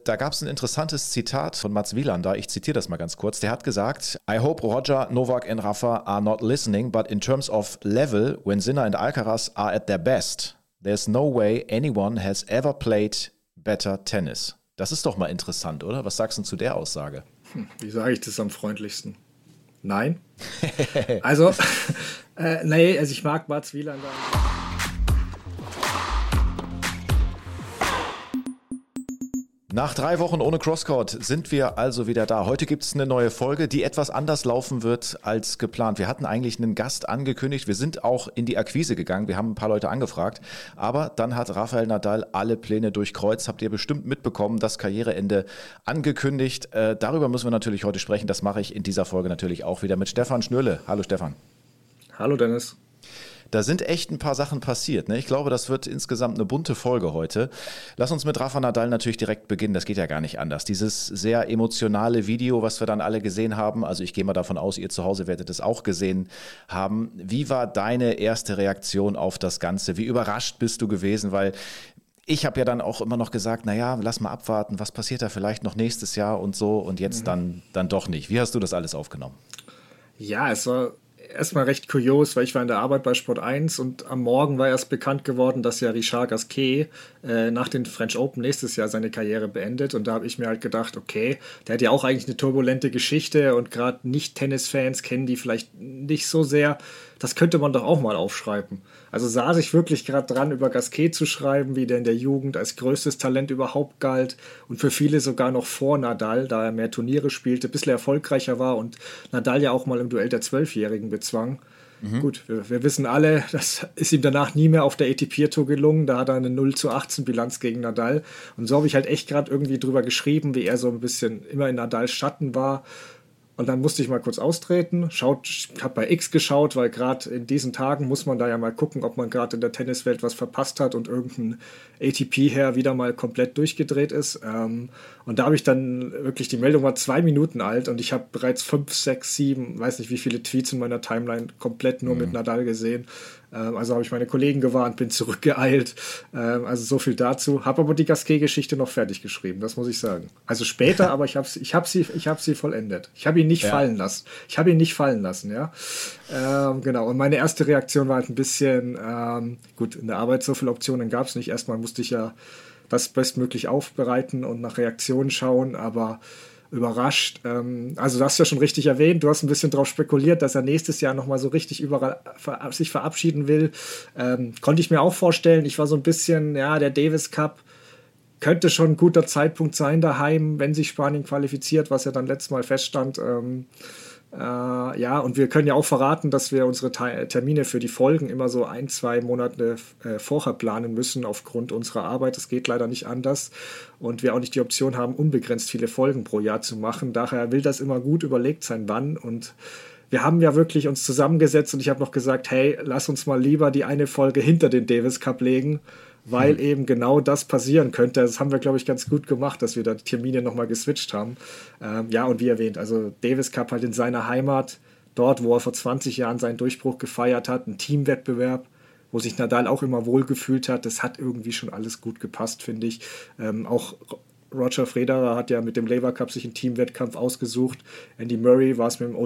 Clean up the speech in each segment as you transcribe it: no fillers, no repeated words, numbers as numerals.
Da gab es ein interessantes Zitat von Mats Wilander, ich zitiere das mal ganz kurz. Der hat gesagt, I hope Roger, Novak and Rafa are not listening, but in terms of level, when Sinner and Alcaraz are at their best, there's no way anyone has ever played better tennis. Das ist doch mal interessant, oder? Was sagst du zu der Aussage? Wie sage ich das am freundlichsten? Nein. Also, nee, also ich mag Mats Wilander. Nach 3 Wochen ohne Crosscourt sind wir also wieder da. Heute gibt es eine neue Folge, die etwas anders laufen wird als geplant. Wir hatten eigentlich einen Gast angekündigt. Wir sind auch in die Akquise gegangen. Wir haben ein paar Leute angefragt. Aber dann hat Rafael Nadal alle Pläne durchkreuzt. Habt ihr bestimmt mitbekommen, das Karriereende angekündigt. Darüber müssen wir natürlich heute sprechen. Das mache ich in dieser Folge natürlich auch wieder mit Stefan Schnürle. Hallo Stefan. Hallo Dennis. Da sind echt ein paar Sachen passiert. Ne? Ich glaube, das wird insgesamt eine bunte Folge heute. Lass uns mit Rafa Nadal natürlich direkt beginnen. Das geht ja gar nicht anders. Dieses sehr emotionale Video, was wir dann alle gesehen haben, also ich gehe mal davon aus, ihr zu Hause werdet es auch gesehen haben. Wie war deine erste Reaktion auf das Ganze? Wie überrascht bist du gewesen? Weil ich habe ja dann auch immer noch gesagt, naja, lass mal abwarten, was passiert da vielleicht noch nächstes Jahr und so und jetzt dann doch nicht. Wie hast du das alles aufgenommen? Ja, es war erstmal recht kurios, weil ich war in der Arbeit bei Sport 1 und am Morgen war erst bekannt geworden, dass ja Richard Gasquet nach den French Open nächstes Jahr seine Karriere beendet und da habe ich mir halt gedacht, okay, der hat ja auch eigentlich eine turbulente Geschichte und gerade Nicht-Tennis-Fans kennen die vielleicht nicht so sehr, das könnte man doch auch mal aufschreiben. Also saß ich wirklich gerade dran, über Gasquet zu schreiben, wie der in der Jugend als größtes Talent überhaupt galt und für viele sogar noch vor Nadal, da er mehr Turniere spielte, ein bisschen erfolgreicher war und Nadal ja auch mal im Duell der 12-Jährigen bezwang. Gut, wir wissen alle, das ist ihm danach nie mehr auf der ATP-Tour gelungen. Da hat er eine 0:18 Bilanz gegen Nadal. Und so habe ich halt echt gerade irgendwie drüber geschrieben, wie er so ein bisschen immer in Nadals Schatten war. Und dann musste ich mal kurz austreten, habe bei X geschaut, weil gerade in diesen Tagen muss man da ja mal gucken, ob man gerade in der Tenniswelt was verpasst hat und irgendein ATP-Herr wieder mal komplett durchgedreht ist. Und da habe ich dann wirklich, die Meldung war 2 Minuten alt und ich habe bereits 5, 6, 7, weiß nicht wie viele Tweets in meiner Timeline komplett nur mit Nadal gesehen. Also habe ich meine Kollegen gewarnt, bin zurückgeeilt. Also so viel dazu. Habe aber die Gasquet-Geschichte noch fertig geschrieben, das muss ich sagen. Also später, aber ich hab sie vollendet. Ich habe ihn nicht fallen lassen. Ich habe ihn nicht fallen lassen, ja. Genau, und meine erste Reaktion war halt ein bisschen, gut, in der Arbeit so viele Optionen gab es nicht. Erstmal musste ich ja das bestmöglich aufbereiten und nach Reaktionen schauen, aber überrascht. Also du hast ja schon richtig erwähnt, du hast ein bisschen darauf spekuliert, dass er nächstes Jahr nochmal so richtig überall sich verabschieden will. Konnte ich mir auch vorstellen. Ich war so ein bisschen, ja, der Davis Cup könnte schon ein guter Zeitpunkt sein daheim, wenn sich Spanien qualifiziert, was ja dann letztes Mal feststand. Ja, und wir können ja auch verraten, dass wir unsere Termine für die Folgen immer so 1, 2 Monate vorher planen müssen aufgrund unserer Arbeit. Das geht leider nicht anders und wir auch nicht die Option haben, unbegrenzt viele Folgen pro Jahr zu machen. Daher will das immer gut überlegt sein, wann. Und wir haben ja wirklich uns zusammengesetzt und ich habe noch gesagt, hey, lass uns mal lieber die eine Folge hinter den Davis Cup legen, weil eben genau das passieren könnte. Das haben wir, glaube ich, ganz gut gemacht, dass wir da die Termine nochmal geswitcht haben. Ja, und wie erwähnt, also Davis Cup halt in seiner Heimat, dort, wo er vor 20 Jahren seinen Durchbruch gefeiert hat, ein Teamwettbewerb, wo sich Nadal auch immer wohlgefühlt hat. Das hat irgendwie schon alles gut gepasst, finde ich. Auch Roger Federer hat ja mit dem Laver Cup sich einen Teamwettkampf ausgesucht. Andy Murray war es mit dem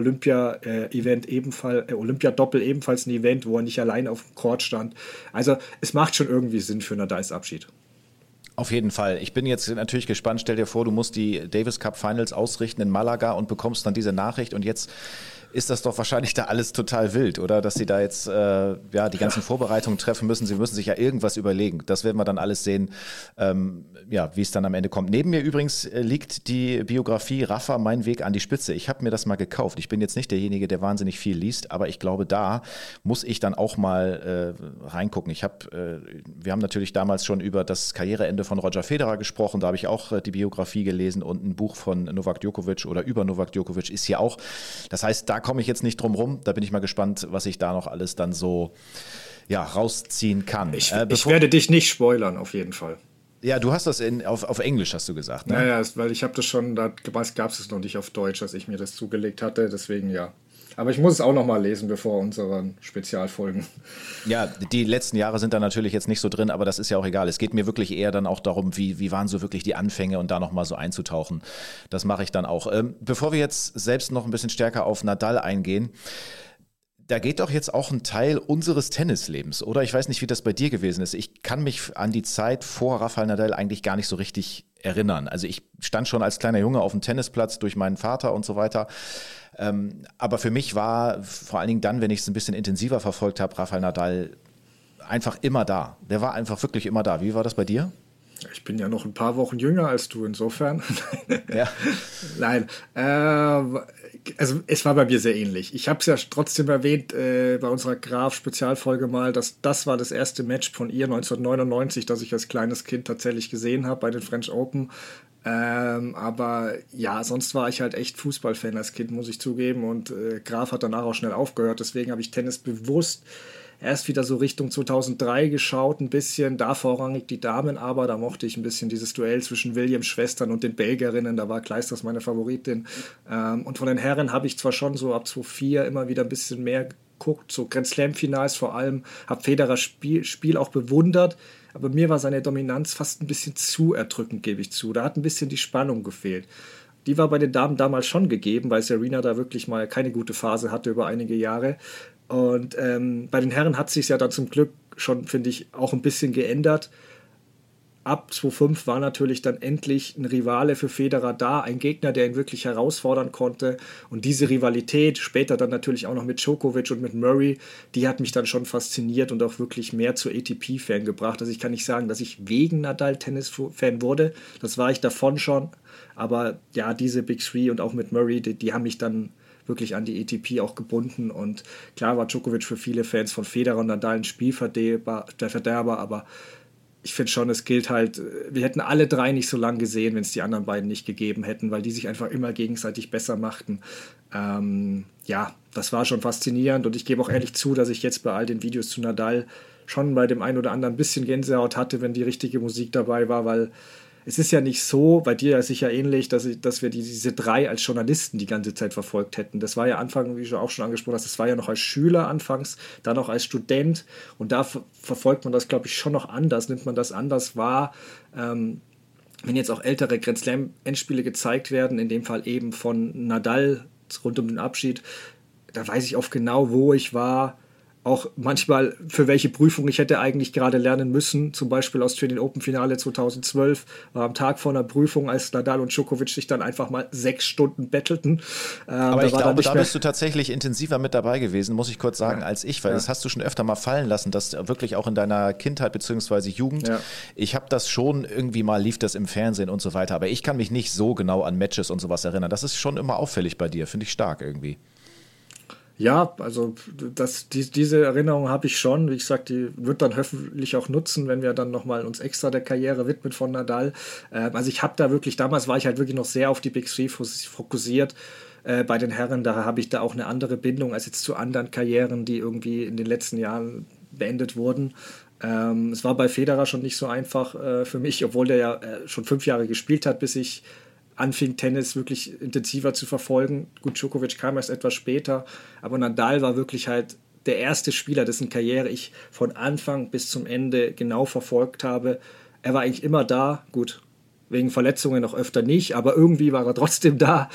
Olympia-Doppel ebenfalls ein Event, wo er nicht allein auf dem Court stand. Also es macht schon irgendwie Sinn für Nadals Abschied. Auf jeden Fall. Ich bin jetzt natürlich gespannt. Stell dir vor, du musst die Davis Cup Finals ausrichten in Malaga und bekommst dann diese Nachricht und jetzt ist das doch wahrscheinlich da alles total wild, oder? Dass sie da jetzt die ganzen Vorbereitungen treffen müssen. Sie müssen sich ja irgendwas überlegen. Das werden wir dann alles sehen, wie es dann am Ende kommt. Neben mir übrigens liegt die Biografie Rafa, mein Weg an die Spitze. Ich habe mir das mal gekauft. Ich bin jetzt nicht derjenige, der wahnsinnig viel liest, aber ich glaube, da muss ich dann auch mal reingucken. Wir haben natürlich damals schon über das Karriereende von Roger Federer gesprochen. Da habe ich auch die Biografie gelesen und ein Buch von Novak Djokovic oder über Novak Djokovic ist hier auch. Das heißt, da komme ich jetzt nicht drum rum. Da bin ich mal gespannt, was ich da noch alles dann so rausziehen kann. Ich werde dich nicht spoilern, auf jeden Fall. Ja, du hast das auf Englisch, hast du gesagt, ne? Ja, weil ich habe das schon, damals gab es noch nicht auf Deutsch, als ich mir das zugelegt hatte, deswegen ja. Aber ich muss es auch noch mal lesen, bevor unseren Spezialfolgen. Ja, die letzten Jahre sind da natürlich jetzt nicht so drin, aber das ist ja auch egal. Es geht mir wirklich eher dann auch darum, wie waren so wirklich die Anfänge und da nochmal so einzutauchen. Das mache ich dann auch. Bevor wir jetzt selbst noch ein bisschen stärker auf Nadal eingehen, da geht doch jetzt auch ein Teil unseres Tennislebens, oder? Ich weiß nicht, wie das bei dir gewesen ist. Ich kann mich an die Zeit vor Rafael Nadal eigentlich gar nicht so richtig erinnern. Also ich stand schon als kleiner Junge auf dem Tennisplatz durch meinen Vater und so weiter. Aber für mich war vor allen Dingen dann, wenn ich es ein bisschen intensiver verfolgt habe, Rafael Nadal einfach immer da. Der war einfach wirklich immer da. Wie war das bei dir? Ich bin ja noch ein paar Wochen jünger als du, insofern. Ja. Nein, also es war bei mir sehr ähnlich. Ich habe es ja trotzdem erwähnt bei unserer Graf-Spezialfolge mal, dass das war das erste Match von ihr 1999, das ich als kleines Kind tatsächlich gesehen habe bei den French Open. Aber ja, sonst war ich halt echt Fußballfan als Kind, muss ich zugeben. Und Graf hat danach auch schnell aufgehört. Deswegen habe ich Tennis bewusst erst wieder so Richtung 2003 geschaut, ein bisschen, da vorrangig die Damen, aber da mochte ich ein bisschen dieses Duell zwischen Williams Schwestern und den Belgierinnen, da war Kleisters meine Favoritin. Und von den Herren habe ich zwar schon so ab 2004 immer wieder ein bisschen mehr geguckt, so Grand Slam-Finals vor allem, habe Federers Spiel auch bewundert, aber mir war seine Dominanz fast ein bisschen zu erdrückend, gebe ich zu. Da hat ein bisschen die Spannung gefehlt. Die war bei den Damen damals schon gegeben, weil Serena da wirklich mal keine gute Phase hatte über einige Jahre. Und bei den Herren hat sich ja dann zum Glück schon, finde ich, auch ein bisschen geändert. Ab 2005 war natürlich dann endlich ein Rivale für Federer da, ein Gegner, der ihn wirklich herausfordern konnte. Und diese Rivalität, später dann natürlich auch noch mit Djokovic und mit Murray, die hat mich dann schon fasziniert und auch wirklich mehr zur ATP-Fan gebracht. Also ich kann nicht sagen, dass ich wegen Nadal Tennis-Fan wurde, das war ich davon schon. Aber ja, diese Big Three und auch mit Murray, die haben mich dann wirklich an die ATP auch gebunden. Und klar war Djokovic für viele Fans von Federer und Nadal ein Spielverderber, aber ich finde schon, es gilt halt, wir hätten alle drei nicht so lange gesehen, wenn es die anderen beiden nicht gegeben hätten, weil die sich einfach immer gegenseitig besser machten. Ja, das war schon faszinierend und ich gebe auch ehrlich zu, dass ich jetzt bei all den Videos zu Nadal schon bei dem einen oder anderen ein bisschen Gänsehaut hatte, wenn die richtige Musik dabei war, weil es ist ja nicht so, bei dir ist sicher ähnlich, dass wir diese drei als Journalisten die ganze Zeit verfolgt hätten. Das war ja Anfang, wie du auch schon angesprochen hast, das war ja noch als Schüler anfangs, dann auch als Student und da verfolgt man das, glaube ich, schon noch anders, nimmt man das anders wahr. Wenn jetzt auch ältere Grand Slam Endspiele gezeigt werden, in dem Fall eben von Nadal rund um den Abschied, da weiß ich oft genau, wo ich war, auch manchmal für welche Prüfung ich hätte eigentlich gerade lernen müssen. Zum Beispiel Australian Open Finale 2012 war am Tag vor einer Prüfung, als Nadal und Djokovic sich dann einfach mal 6 Stunden bettelten. Aber ich glaube, da bist du tatsächlich intensiver mit dabei gewesen, muss ich kurz sagen, als ich, weil das hast du schon öfter mal fallen lassen, dass wirklich auch in deiner Kindheit bzw. Jugend, ich habe das schon irgendwie mal, lief das im Fernsehen und so weiter, aber ich kann mich nicht so genau an Matches und sowas erinnern. Das ist schon immer auffällig bei dir, finde ich stark irgendwie. Ja, also diese Erinnerung habe ich schon. Wie gesagt, die wird dann hoffentlich auch nutzen, wenn wir dann nochmal uns extra der Karriere widmen von Nadal. Also ich habe da wirklich, damals war ich halt wirklich noch sehr auf die Big Three fokussiert. Bei den Herren, da habe ich da auch eine andere Bindung als jetzt zu anderen Karrieren, die irgendwie in den letzten Jahren beendet wurden. Es war bei Federer schon nicht so einfach für mich, obwohl der ja schon 5 Jahre gespielt hat, bis ich anfing, Tennis wirklich intensiver zu verfolgen. Gut, Djokovic kam erst etwas später, aber Nadal war wirklich halt der erste Spieler, dessen Karriere ich von Anfang bis zum Ende genau verfolgt habe. Er war eigentlich immer da, gut, wegen Verletzungen noch öfter nicht, aber irgendwie war er trotzdem da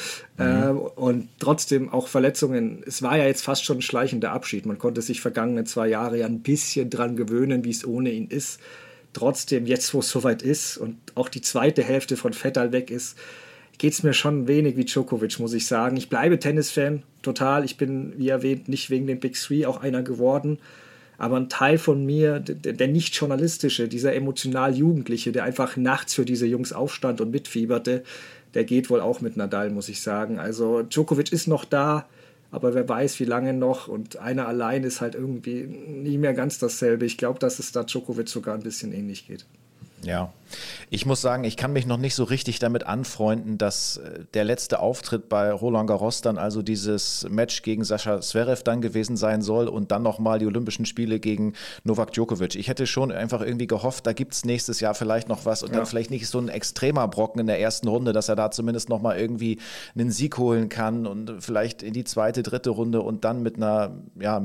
und trotzdem auch Verletzungen. Es war ja jetzt fast schon ein schleichender Abschied. Man konnte sich vergangene 2 Jahre ja ein bisschen dran gewöhnen, wie es ohne ihn ist. Trotzdem, jetzt wo es soweit ist und auch die zweite Hälfte von Vettel weg ist, geht es mir schon wenig wie Djokovic, muss ich sagen. Ich bleibe Tennisfan, total. Ich bin, wie erwähnt, nicht wegen den Big Three auch einer geworden. Aber ein Teil von mir, der nicht journalistische, dieser emotional Jugendliche, der einfach nachts für diese Jungs aufstand und mitfieberte, der geht wohl auch mit Nadal, muss ich sagen. Also Djokovic ist noch da, aber wer weiß, wie lange noch. Und einer allein ist halt irgendwie nie mehr ganz dasselbe. Ich glaube, dass es da Djokovic sogar ein bisschen ähnlich geht. Ja, Ich muss sagen, ich kann mich noch nicht so richtig damit anfreunden, dass der letzte Auftritt bei Roland Garros dann also dieses Match gegen Sascha Zverev dann gewesen sein soll und dann nochmal die Olympischen Spiele gegen Novak Djokovic. Ich hätte schon einfach irgendwie gehofft, da gibt es nächstes Jahr vielleicht noch was und dann vielleicht nicht so ein extremer Brocken in der ersten Runde, dass er da zumindest nochmal irgendwie einen Sieg holen kann und vielleicht in die zweite, dritte Runde und dann mit einer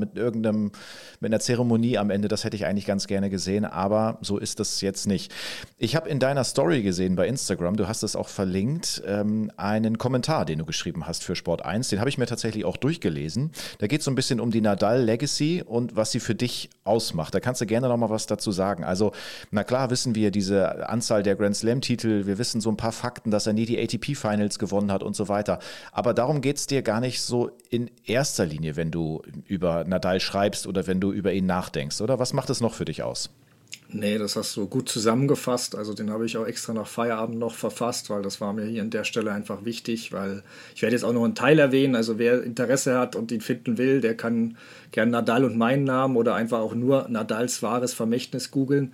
Zeremonie am Ende. Das hätte ich eigentlich ganz gerne gesehen, aber so ist das jetzt nicht. Ich habe in deiner Story gesehen bei Instagram, du hast es auch verlinkt, einen Kommentar, den du geschrieben hast für Sport 1. Den habe ich mir tatsächlich auch durchgelesen. Da geht es so ein bisschen um die Nadal-Legacy und was sie für dich ausmacht. Da kannst du gerne noch mal was dazu sagen. Also, na klar wissen wir diese Anzahl der Grand Slam-Titel, wir wissen so ein paar Fakten, dass er nie die ATP-Finals gewonnen hat und so weiter. Aber darum geht es dir gar nicht so in erster Linie, wenn du über Nadal schreibst oder wenn du über ihn nachdenkst, oder? Was macht es noch für dich aus? Nee, das hast du gut zusammengefasst. Also den habe ich auch extra nach Feierabend noch verfasst, weil das war mir hier an der Stelle einfach wichtig, weil ich werde jetzt auch noch einen Teil erwähnen. Also wer Interesse hat und ihn finden will, der kann gerne Nadal und meinen Namen oder einfach auch nur Nadals wahres Vermächtnis googeln.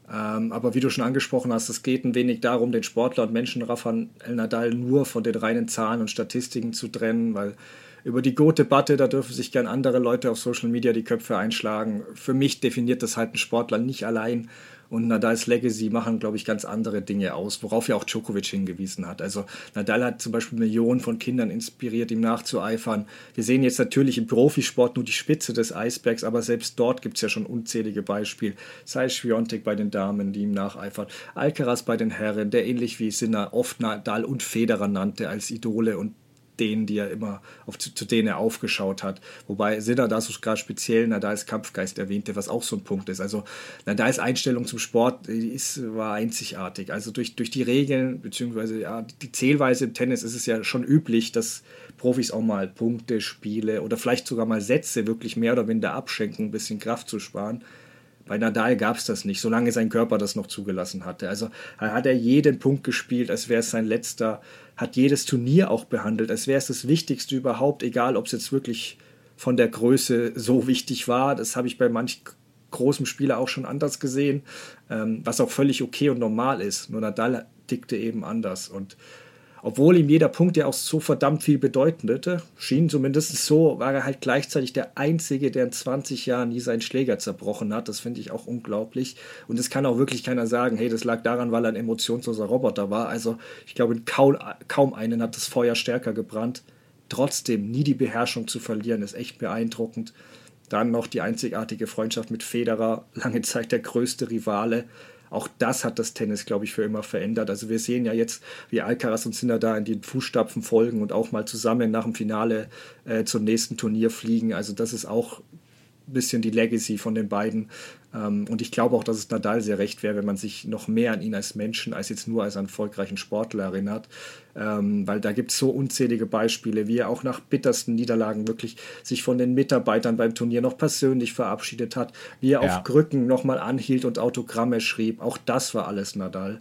Aber wie du schon angesprochen hast, es geht ein wenig darum, den Sportler und Menschen Rafael Nadal nur von den reinen Zahlen und Statistiken zu trennen, weil über die GOAT-Debatte, da dürfen sich gern andere Leute auf Social Media die Köpfe einschlagen. Für mich definiert das halt ein Sportler nicht allein. Und Nadals Legacy machen, glaube ich, ganz andere Dinge aus, worauf ja auch Djokovic hingewiesen hat. Also Nadal hat zum Beispiel Millionen von Kindern inspiriert, ihm nachzueifern. Wir sehen jetzt natürlich im Profisport nur die Spitze des Eisbergs, aber selbst dort gibt es ja schon unzählige Beispiele. Sei es Swiatek bei den Damen, die ihm nacheifern, Alcaraz bei den Herren, der ähnlich wie Sinner oft Nadal und Federer nannte als Idole und denen, die er immer zu denen er aufgeschaut hat. Wobei Sinner da so gerade speziell Nadals Kampfgeist erwähnte, was auch so ein Punkt ist. Also Nadals Einstellung zum Sport war einzigartig. Also durch die Regeln, beziehungsweise die Zählweise im Tennis ist es ja schon üblich, dass Profis auch mal Punkte, Spiele oder vielleicht sogar mal Sätze wirklich mehr oder weniger abschenken, um ein bisschen Kraft zu sparen. Bei Nadal gab es das nicht, solange sein Körper das noch zugelassen hatte. Also hat er jeden Punkt gespielt, als wäre es sein letzter, hat jedes Turnier auch behandelt, als wäre es das Wichtigste überhaupt, egal ob es jetzt wirklich von der Größe so wichtig war. Das habe ich bei manch großem Spieler auch schon anders gesehen, was auch völlig okay und normal ist. Nur Nadal tickte eben anders und obwohl ihm jeder Punkt ja auch so verdammt viel bedeutete, schien zumindest so, war er halt gleichzeitig der Einzige, der in 20 Jahren nie seinen Schläger zerbrochen hat. Das finde ich auch unglaublich. Und es kann auch wirklich keiner sagen, hey, das lag daran, weil er ein emotionsloser Roboter war. Also ich glaube, kaum einen hat das Feuer stärker gebrannt. Trotzdem nie die Beherrschung zu verlieren, ist echt beeindruckend. Dann noch die einzigartige Freundschaft mit Federer, lange Zeit der größte Rivale. Auch das hat das Tennis, glaube ich, für immer verändert. Also wir sehen ja jetzt, wie Alcaraz und Sinner da in die Fußstapfen folgen und auch mal zusammen nach dem Finale zum nächsten Turnier fliegen. Also das ist auch ein bisschen die Legacy von den beiden. Und ich glaube auch, dass es Nadal sehr recht wäre, wenn man sich noch mehr an ihn als Menschen, als jetzt nur als einen erfolgreichen Sportler erinnert. Weil da gibt es so unzählige Beispiele, wie er auch nach bittersten Niederlagen wirklich sich von den Mitarbeitern beim Turnier noch persönlich verabschiedet hat, wie er auf Krücken nochmal anhielt und Autogramme schrieb. Auch das war alles Nadal.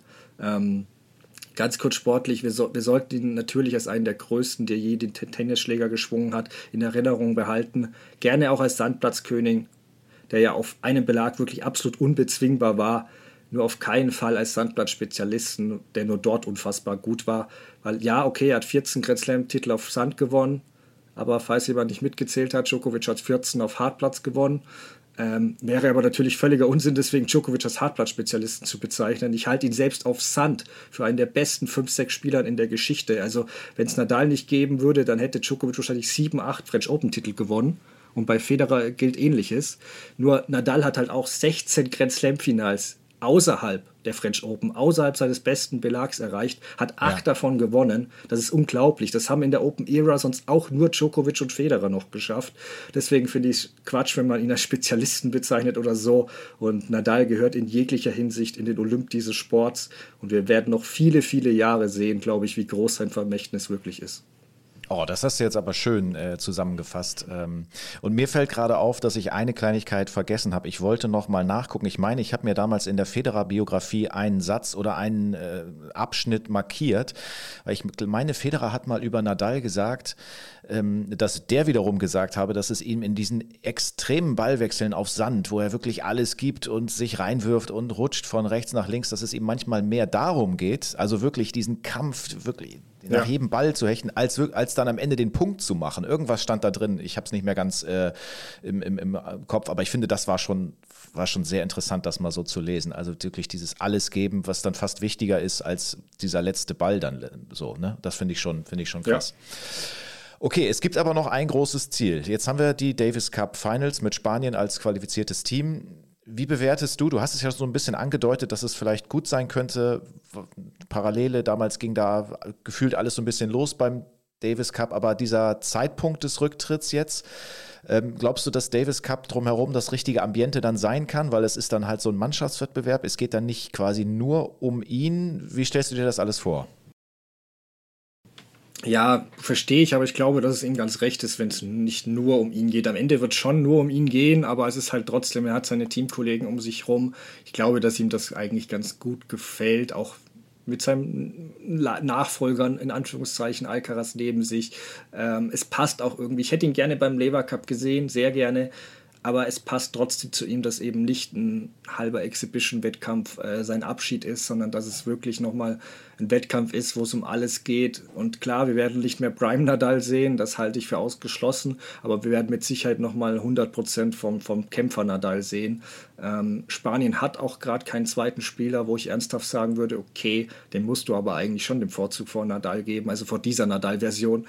Ganz kurz sportlich, wir sollten ihn natürlich als einen der größten, der je den Tennisschläger geschwungen hat, in Erinnerung behalten. Gerne auch als Sandplatzkönig, der ja auf einem Belag wirklich absolut unbezwingbar war, nur auf keinen Fall als Sandplatzspezialisten, der nur dort unfassbar gut war. Weil ja, okay, er hat 14 Grand Slam-Titel auf Sand gewonnen, aber falls jemand nicht mitgezählt hat, Djokovic hat 14 auf Hartplatz gewonnen. Wäre aber natürlich völliger Unsinn, deswegen Djokovic als Hartplatzspezialisten zu bezeichnen. Ich halte ihn selbst auf Sand für einen der besten 5-6 Spielern in der Geschichte. Also wenn es Nadal nicht geben würde, dann hätte Djokovic wahrscheinlich 7, 8 French Open-Titel gewonnen. Und bei Federer gilt Ähnliches. Nur Nadal hat halt auch 16 Grand Slam-Finals außerhalb der French Open, außerhalb seines besten Belags erreicht, hat 8 davon gewonnen. Das ist unglaublich. Das haben in der Open Era sonst auch nur Djokovic und Federer noch geschafft. Deswegen finde ich es Quatsch, wenn man ihn als Spezialisten bezeichnet oder so. Und Nadal gehört in jeglicher Hinsicht in den Olymp dieses Sports. Und wir werden noch viele, viele Jahre sehen, glaube ich, wie groß sein Vermächtnis wirklich ist. Oh, das hast du jetzt aber schön zusammengefasst. Und mir fällt gerade auf, dass ich eine Kleinigkeit vergessen habe. Ich wollte noch mal nachgucken. Ich meine, ich habe mir damals in der Federer-Biografie einen Satz oder einen Abschnitt markiert. Weil ich meine, Federer hat mal über Nadal gesagt, dass der wiederum gesagt habe, dass es ihm in diesen extremen Ballwechseln auf Sand, wo er wirklich alles gibt und sich reinwirft und rutscht von rechts nach links, dass es ihm manchmal mehr darum geht, also wirklich diesen Kampf, wirklich nach jedem Ball zu hechten, als dann am Ende den Punkt zu machen. Irgendwas stand da drin. Ich habe es nicht mehr ganz im Kopf, aber ich finde, das war schon sehr interessant, das mal so zu lesen. Also wirklich dieses Alles geben, was dann fast wichtiger ist als dieser letzte Ball dann so. Ne? Das finde ich schon krass. Ja. Okay, es gibt aber noch ein großes Ziel. Jetzt haben wir die Davis Cup Finals mit Spanien als qualifiziertes Team. Wie bewertest du hast es ja so ein bisschen angedeutet, dass es vielleicht gut sein könnte. Parallele, damals ging da gefühlt alles so ein bisschen los beim Davis Cup, aber dieser Zeitpunkt des Rücktritts jetzt, glaubst du, dass Davis Cup drumherum das richtige Ambiente dann sein kann? Weil es ist dann halt so ein Mannschaftswettbewerb, es geht dann nicht quasi nur um ihn. Wie stellst du dir das alles vor? Ja, verstehe ich, aber ich glaube, dass es ihm ganz recht ist, wenn es nicht nur um ihn geht. Am Ende wird es schon nur um ihn gehen, aber es ist halt trotzdem, er hat seine Teamkollegen um sich rum. Ich glaube, dass ihm das eigentlich ganz gut gefällt, auch mit seinem Nachfolgern, in Anführungszeichen, Alcaraz neben sich. Es passt auch irgendwie. Ich hätte ihn gerne beim Lever Cup gesehen, sehr gerne. Aber es passt trotzdem zu ihm, dass eben nicht ein halber Exhibition-Wettkampf sein Abschied ist, sondern dass es wirklich nochmal ein Wettkampf ist, wo es um alles geht. Und klar, wir werden nicht mehr Prime Nadal sehen, das halte ich für ausgeschlossen, aber wir werden mit Sicherheit nochmal 100% vom Kämpfer Nadal sehen. Spanien hat auch gerade keinen zweiten Spieler, wo ich ernsthaft sagen würde, okay, den musst du aber eigentlich schon den Vorzug vor Nadal geben, also vor dieser Nadal-Version.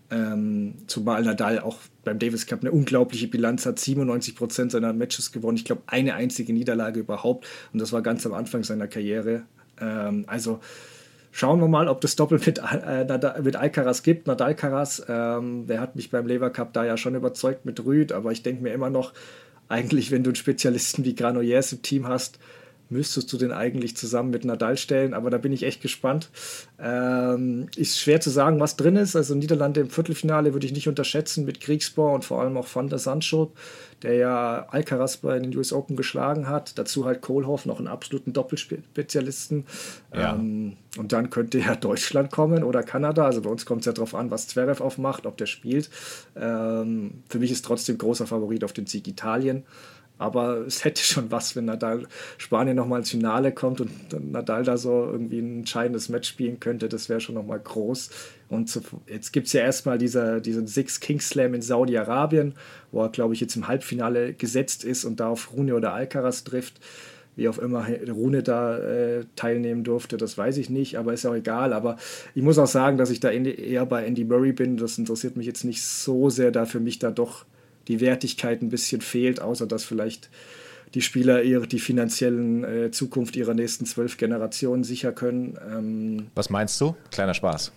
Zumal Nadal auch beim Davis Cup eine unglaubliche Bilanz hat, 97% seiner Matches gewonnen. Ich glaube, eine einzige Niederlage überhaupt und das war ganz am Anfang seiner Karriere. Also schauen wir mal, ob das Doppel mit Alcaraz gibt. Nadal-Alcaraz, der hat mich beim Lever Cup da ja schon überzeugt mit Rüd, aber ich denke mir immer noch, eigentlich, wenn du einen Spezialisten wie Granollers im Team hast, müsstest du den eigentlich zusammen mit Nadal stellen, aber da bin ich echt gespannt. Ist schwer zu sagen, was drin ist. Also Niederlande im Viertelfinale würde ich nicht unterschätzen mit Griekspoor und vor allem auch Van der Zandschulp, der ja Alcaraz bei den US Open geschlagen hat. Dazu halt Kohlhoff, noch einen absoluten Doppelspezialisten. Ja. Und dann könnte ja Deutschland kommen oder Kanada. Also bei uns kommt es ja darauf an, was Zverev aufmacht, ob der spielt. Für mich ist trotzdem großer Favorit auf den Sieg Italien. Aber es hätte schon was, wenn Nadal Spanien nochmal ins Finale kommt und Nadal da so irgendwie ein entscheidendes Match spielen könnte. Das wäre schon nochmal groß. Und jetzt gibt es ja erstmal diesen Six Kings Slam in Saudi-Arabien, wo er, glaube ich, jetzt im Halbfinale gesetzt ist und da auf Rune oder Alcaraz trifft. Wie auch immer Rune da teilnehmen durfte, das weiß ich nicht, aber ist auch egal. Aber ich muss auch sagen, dass ich da eher bei Andy Murray bin. Das interessiert mich jetzt nicht so sehr, da für mich da doch die Wertigkeit ein bisschen fehlt, außer dass vielleicht die Spieler die finanziellen Zukunft ihrer nächsten 12 Generationen sicher können. Was meinst du? Kleiner Spaß.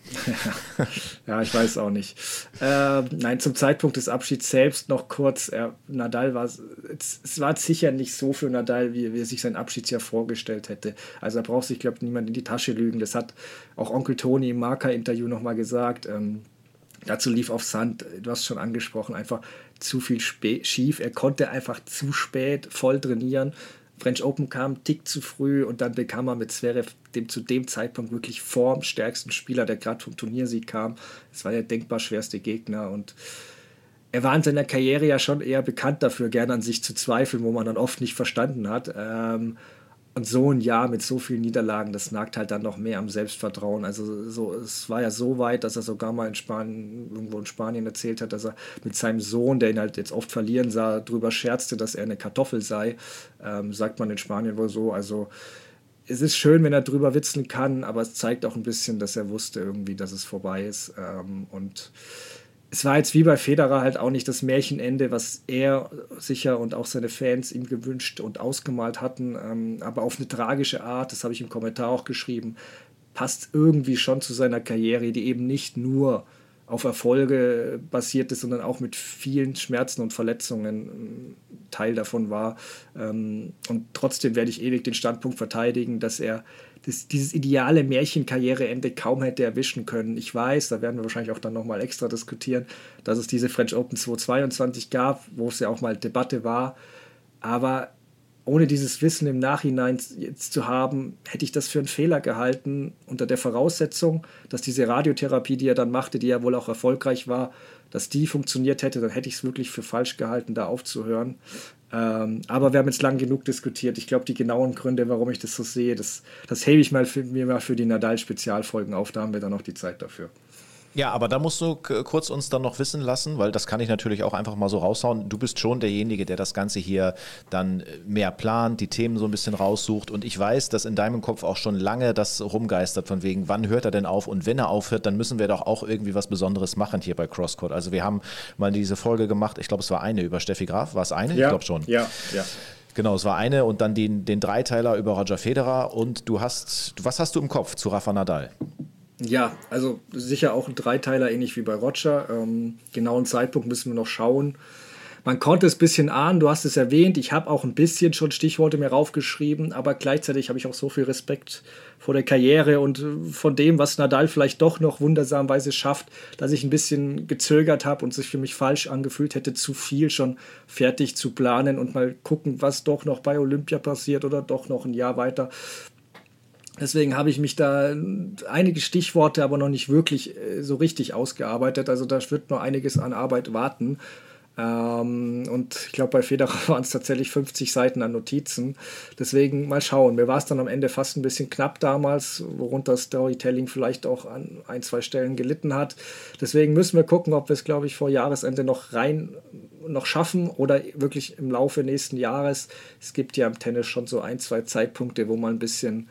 Ja, ich weiß auch nicht. Nein, zum Zeitpunkt des Abschieds selbst noch kurz. Nadal es war sicher nicht so für Nadal, wie er sich sein Abschiedsjahr vorgestellt hätte. Also da braucht sich, glaube ich, niemand in die Tasche lügen. Das hat auch Onkel Toni im Marca-Interview nochmal gesagt. Dazu lief auf Sand, du hast es schon angesprochen, einfach zu viel schief. Er konnte einfach zu spät voll trainieren. French Open kam einen Tick zu früh und dann bekam er mit Zverev zu dem Zeitpunkt wirklich formstärksten Spieler, der gerade vom Turniersieg kam. Es war der denkbar schwerste Gegner und er war in seiner Karriere ja schon eher bekannt dafür, gerne an sich zu zweifeln, wo man dann oft nicht verstanden hat. Und so ein Jahr mit so vielen Niederlagen, das nagt halt dann noch mehr am Selbstvertrauen. Also es war ja so weit, dass er sogar mal irgendwo in Spanien erzählt hat, dass er mit seinem Sohn, der ihn halt jetzt oft verlieren sah, drüber scherzte, dass er eine Kartoffel sei. Sagt man in Spanien wohl so. Also es ist schön, wenn er drüber witzeln kann, aber es zeigt auch ein bisschen, dass er wusste irgendwie, dass es vorbei ist. Und es war jetzt wie bei Federer halt auch nicht das Märchenende, was er sicher und auch seine Fans ihm gewünscht und ausgemalt hatten, aber auf eine tragische Art, das habe ich im Kommentar auch geschrieben, passt irgendwie schon zu seiner Karriere, die eben nicht nur auf Erfolge basiert ist, sondern auch mit vielen Schmerzen und Verletzungen Teil davon war. Und trotzdem werde ich ewig den Standpunkt verteidigen, dass er dieses ideale Märchenkarriereende kaum hätte erwischen können. Ich weiß, da werden wir wahrscheinlich auch dann nochmal extra diskutieren, dass es diese French Open 2022 gab, wo es ja auch mal Debatte war. Aber ohne dieses Wissen im Nachhinein jetzt zu haben, hätte ich das für einen Fehler gehalten, unter der Voraussetzung, dass diese Radiotherapie, die er dann machte, die ja wohl auch erfolgreich war, dass die funktioniert hätte, dann hätte ich es wirklich für falsch gehalten, da aufzuhören. Aber wir haben jetzt lang genug diskutiert. Ich glaube, die genauen Gründe, warum ich das so sehe, das hebe ich mir mal für die Nadal-Spezialfolgen auf. Da haben wir dann noch die Zeit dafür. Ja, aber da musst du kurz uns dann noch wissen lassen, weil das kann ich natürlich auch einfach mal so raushauen. Du bist schon derjenige, der das Ganze hier dann mehr plant, die Themen so ein bisschen raussucht. Und ich weiß, dass in deinem Kopf auch schon lange das rumgeistert von wegen, wann hört er denn auf? Und wenn er aufhört, dann müssen wir doch auch irgendwie was Besonderes machen hier bei CrossCourt. Also wir haben mal diese Folge gemacht, ich glaube, es war eine über Steffi Graf. War es eine? Ja, ich glaube schon. Ja. Genau, es war eine und dann den Dreiteiler über Roger Federer. Und was hast du im Kopf zu Rafa Nadal? Ja, also sicher auch ein Dreiteiler, ähnlich wie bei Roger. Genauen Zeitpunkt müssen wir noch schauen. Man konnte es ein bisschen ahnen, du hast es erwähnt. Ich habe auch ein bisschen schon Stichworte mir raufgeschrieben, aber gleichzeitig habe ich auch so viel Respekt vor der Karriere und von dem, was Nadal vielleicht doch noch wundersamweise schafft, dass ich ein bisschen gezögert habe und sich für mich falsch angefühlt hätte, zu viel schon fertig zu planen und mal gucken, was doch noch bei Olympia passiert oder doch noch ein Jahr weiter. Deswegen habe ich mich da einige Stichworte aber noch nicht wirklich so richtig ausgearbeitet. Also da wird noch einiges an Arbeit warten. Und ich glaube, bei Federer waren es tatsächlich 50 Seiten an Notizen. Deswegen mal schauen. Mir war es dann am Ende fast ein bisschen knapp damals, worunter Storytelling vielleicht auch an ein, zwei Stellen gelitten hat. Deswegen müssen wir gucken, ob wir es, glaube ich, vor Jahresende noch schaffen oder wirklich im Laufe nächsten Jahres. Es gibt ja im Tennis schon so ein, zwei Zeitpunkte, wo man ein bisschen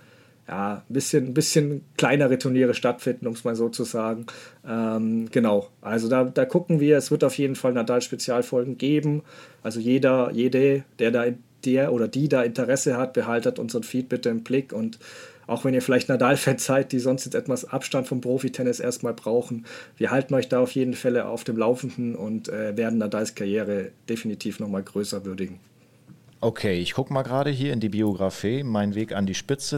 kleinere Turniere stattfinden, um es mal so zu sagen. Genau, also da gucken wir, es wird auf jeden Fall Nadal-Spezialfolgen geben. Also jede, der oder die da Interesse hat, behaltet unseren Feed bitte im Blick. Und auch wenn ihr vielleicht Nadal-Fans seid, die sonst jetzt etwas Abstand vom Profitennis erstmal brauchen, wir halten euch da auf jeden Fall auf dem Laufenden und werden Nadals Karriere definitiv nochmal größer würdigen. Okay, ich gucke mal gerade hier in die Biografie, mein Weg an die Spitze,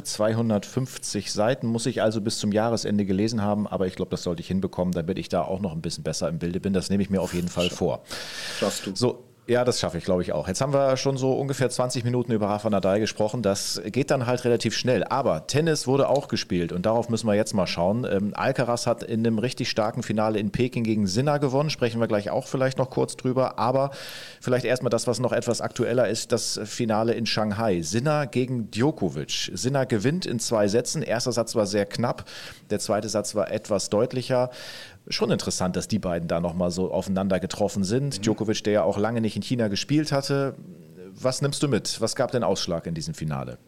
250 Seiten muss ich also bis zum Jahresende gelesen haben, aber ich glaube, das sollte ich hinbekommen, damit ich da auch noch ein bisschen besser im Bilde bin, das nehme ich mir auf jeden Fall vor. Schaffst du. So, ja, das schaffe ich, glaube ich auch. Jetzt haben wir schon so ungefähr 20 Minuten über Rafa Nadal gesprochen. Das geht dann halt relativ schnell. Aber Tennis wurde auch gespielt und darauf müssen wir jetzt mal schauen. Alcaraz hat in einem richtig starken Finale in Peking gegen Sinner gewonnen. Sprechen wir gleich auch vielleicht noch kurz drüber. Aber vielleicht erstmal das, was noch etwas aktueller ist, das Finale in Shanghai. Sinner gegen Djokovic. Sinner gewinnt in 2 Sätzen. Erster Satz war sehr knapp. Der zweite Satz war etwas deutlicher. Schon interessant, dass die beiden da nochmal so aufeinander getroffen sind. Djokovic, der ja auch lange nicht in China gespielt hatte. Was nimmst du mit? Was gab den Ausschlag in diesem Finale?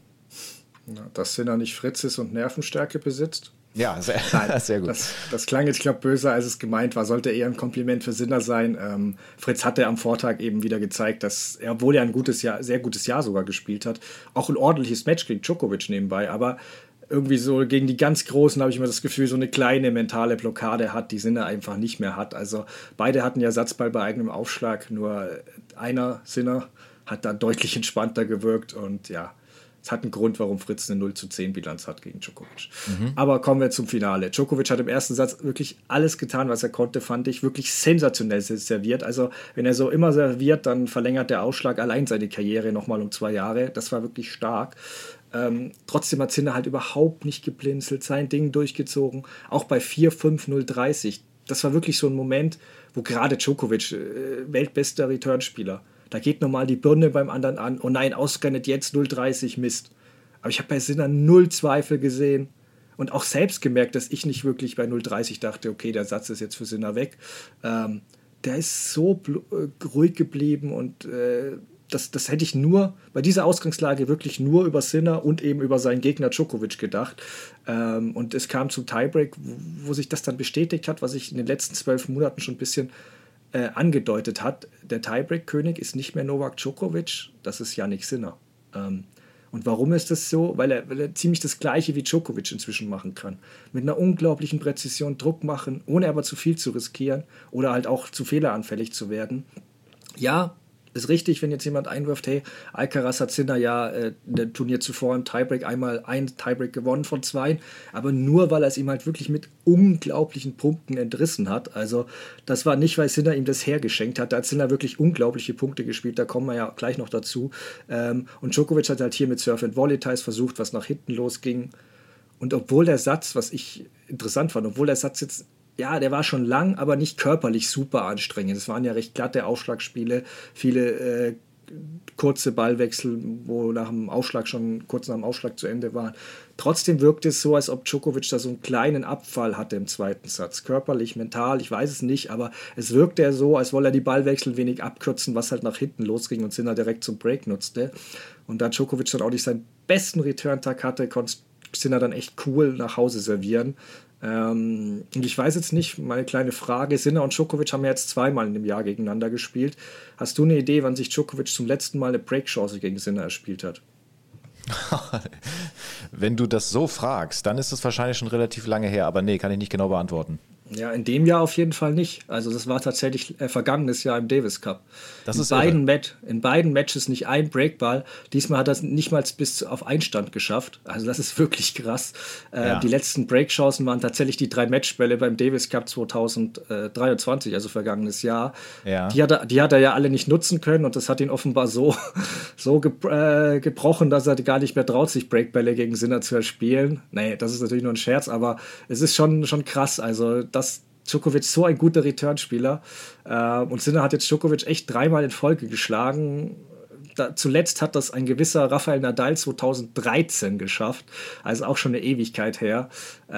Dass Sinner nicht Fritz ist und Nervenstärke besitzt. Ja, sehr gut. Das klang jetzt, glaube ich, böser, als es gemeint war. Sollte eher ein Kompliment für Sinner sein. Fritz hatte am Vortag eben wieder gezeigt, dass er, obwohl er ein sehr gutes Jahr sogar gespielt hat, auch ein ordentliches Match gegen Djokovic nebenbei, aber irgendwie so gegen die ganz Großen habe ich immer das Gefühl, so eine kleine mentale Blockade hat, die Sinner einfach nicht mehr hat. Also beide hatten ja Satzball bei eigenem Aufschlag, nur einer, Sinner, hat da deutlich entspannter gewirkt und ja, es hat einen Grund, warum Fritz eine 0:10 Bilanz hat gegen Djokovic. Aber kommen wir zum Finale. Djokovic hat im ersten Satz wirklich alles getan, was er konnte, fand ich. Wirklich sensationell serviert. Also wenn er so immer serviert, dann verlängert der Ausschlag allein seine Karriere nochmal um 2 Jahre. Das war wirklich stark. Trotzdem hat Sinner halt überhaupt nicht geblinzelt, sein Ding durchgezogen. Auch bei 4-5, 0:30. Das war wirklich so ein Moment, wo gerade Djokovic, weltbester Returnspieler, da geht nochmal die Birne beim anderen an. Oh nein, ausgerechnet jetzt 0:30, Mist. Aber ich habe bei Sinner 0 Zweifel gesehen und auch selbst gemerkt, dass ich nicht wirklich bei 0:30 dachte, okay, der Satz ist jetzt für Sinner weg. Der ist so ruhig geblieben und das hätte ich nur bei dieser Ausgangslage wirklich nur über Sinner und eben über seinen Gegner Djokovic gedacht. Und es kam zum Tiebreak, wo sich das dann bestätigt hat, was ich in den letzten 12 Monaten schon ein bisschen angedeutet hat. Der Tiebreak-König ist nicht mehr Novak Djokovic, das ist Jannik Sinner. Und warum ist das so? Weil er ziemlich das Gleiche wie Djokovic inzwischen machen kann. Mit einer unglaublichen Präzision Druck machen, ohne aber zu viel zu riskieren oder halt auch zu fehleranfällig zu werden. Ja, ist richtig, wenn jetzt jemand einwirft, hey, Alcaraz hat Sinner ja in dem Turnier zuvor im Tiebreak einmal ein Tiebreak gewonnen von 2, aber nur, weil er es ihm halt wirklich mit unglaublichen Punkten entrissen hat. Also das war nicht, weil Sinner ihm das hergeschenkt hat. Da hat Sinner wirklich unglaubliche Punkte gespielt, da kommen wir ja gleich noch dazu. Und Djokovic hat halt hier mit Serve and Volley Ties versucht, was nach hinten losging. Und obwohl der Satz, was ich interessant fand, obwohl der Satz jetzt, ja, der war schon lang, aber nicht körperlich super anstrengend. Es waren ja recht glatte Aufschlagspiele, viele kurze Ballwechsel, wo kurz nach dem Aufschlag zu Ende waren. Trotzdem wirkte es so, als ob Djokovic da so einen kleinen Abfall hatte im zweiten Satz. Körperlich, mental, ich weiß es nicht, aber es wirkte ja so, als wolle er die Ballwechsel wenig abkürzen, was halt nach hinten losging und Sinner direkt zum Break nutzte. Und da Djokovic dann auch nicht seinen besten Return-Tag hatte, konnte Sinner dann echt cool nach Hause servieren. Und ich weiß jetzt nicht, meine kleine Frage, Sinner und Djokovic haben ja jetzt 2-mal in dem Jahr gegeneinander gespielt. Hast du eine Idee, wann sich Djokovic zum letzten Mal eine Breakchance gegen Sinner erspielt hat? Wenn du das so fragst, dann ist es wahrscheinlich schon relativ lange her, aber nee, kann ich nicht genau beantworten. Ja, in dem Jahr auf jeden Fall nicht. Also das war tatsächlich vergangenes Jahr im Davis Cup. Das in ist in beiden Matches nicht ein Breakball. Diesmal hat er es nicht mal bis auf Einstand geschafft. Also das ist wirklich krass. Die letzten Breakchancen waren tatsächlich die 3 Matchbälle beim Davis Cup 2023, also vergangenes Jahr. Ja. Die hat er ja alle nicht nutzen können und das hat ihn offenbar so gebrochen, dass er gar nicht mehr traut, sich Breakbälle gegen Sinner zu erspielen. Nee, das ist natürlich nur ein Scherz, aber es ist schon krass. Also dass Djokovic so ein guter Returnspieler und Sinner hat jetzt Djokovic echt 3-mal in Folge geschlagen. Zuletzt hat das ein gewisser Rafael Nadal 2013 geschafft, also auch schon eine Ewigkeit her.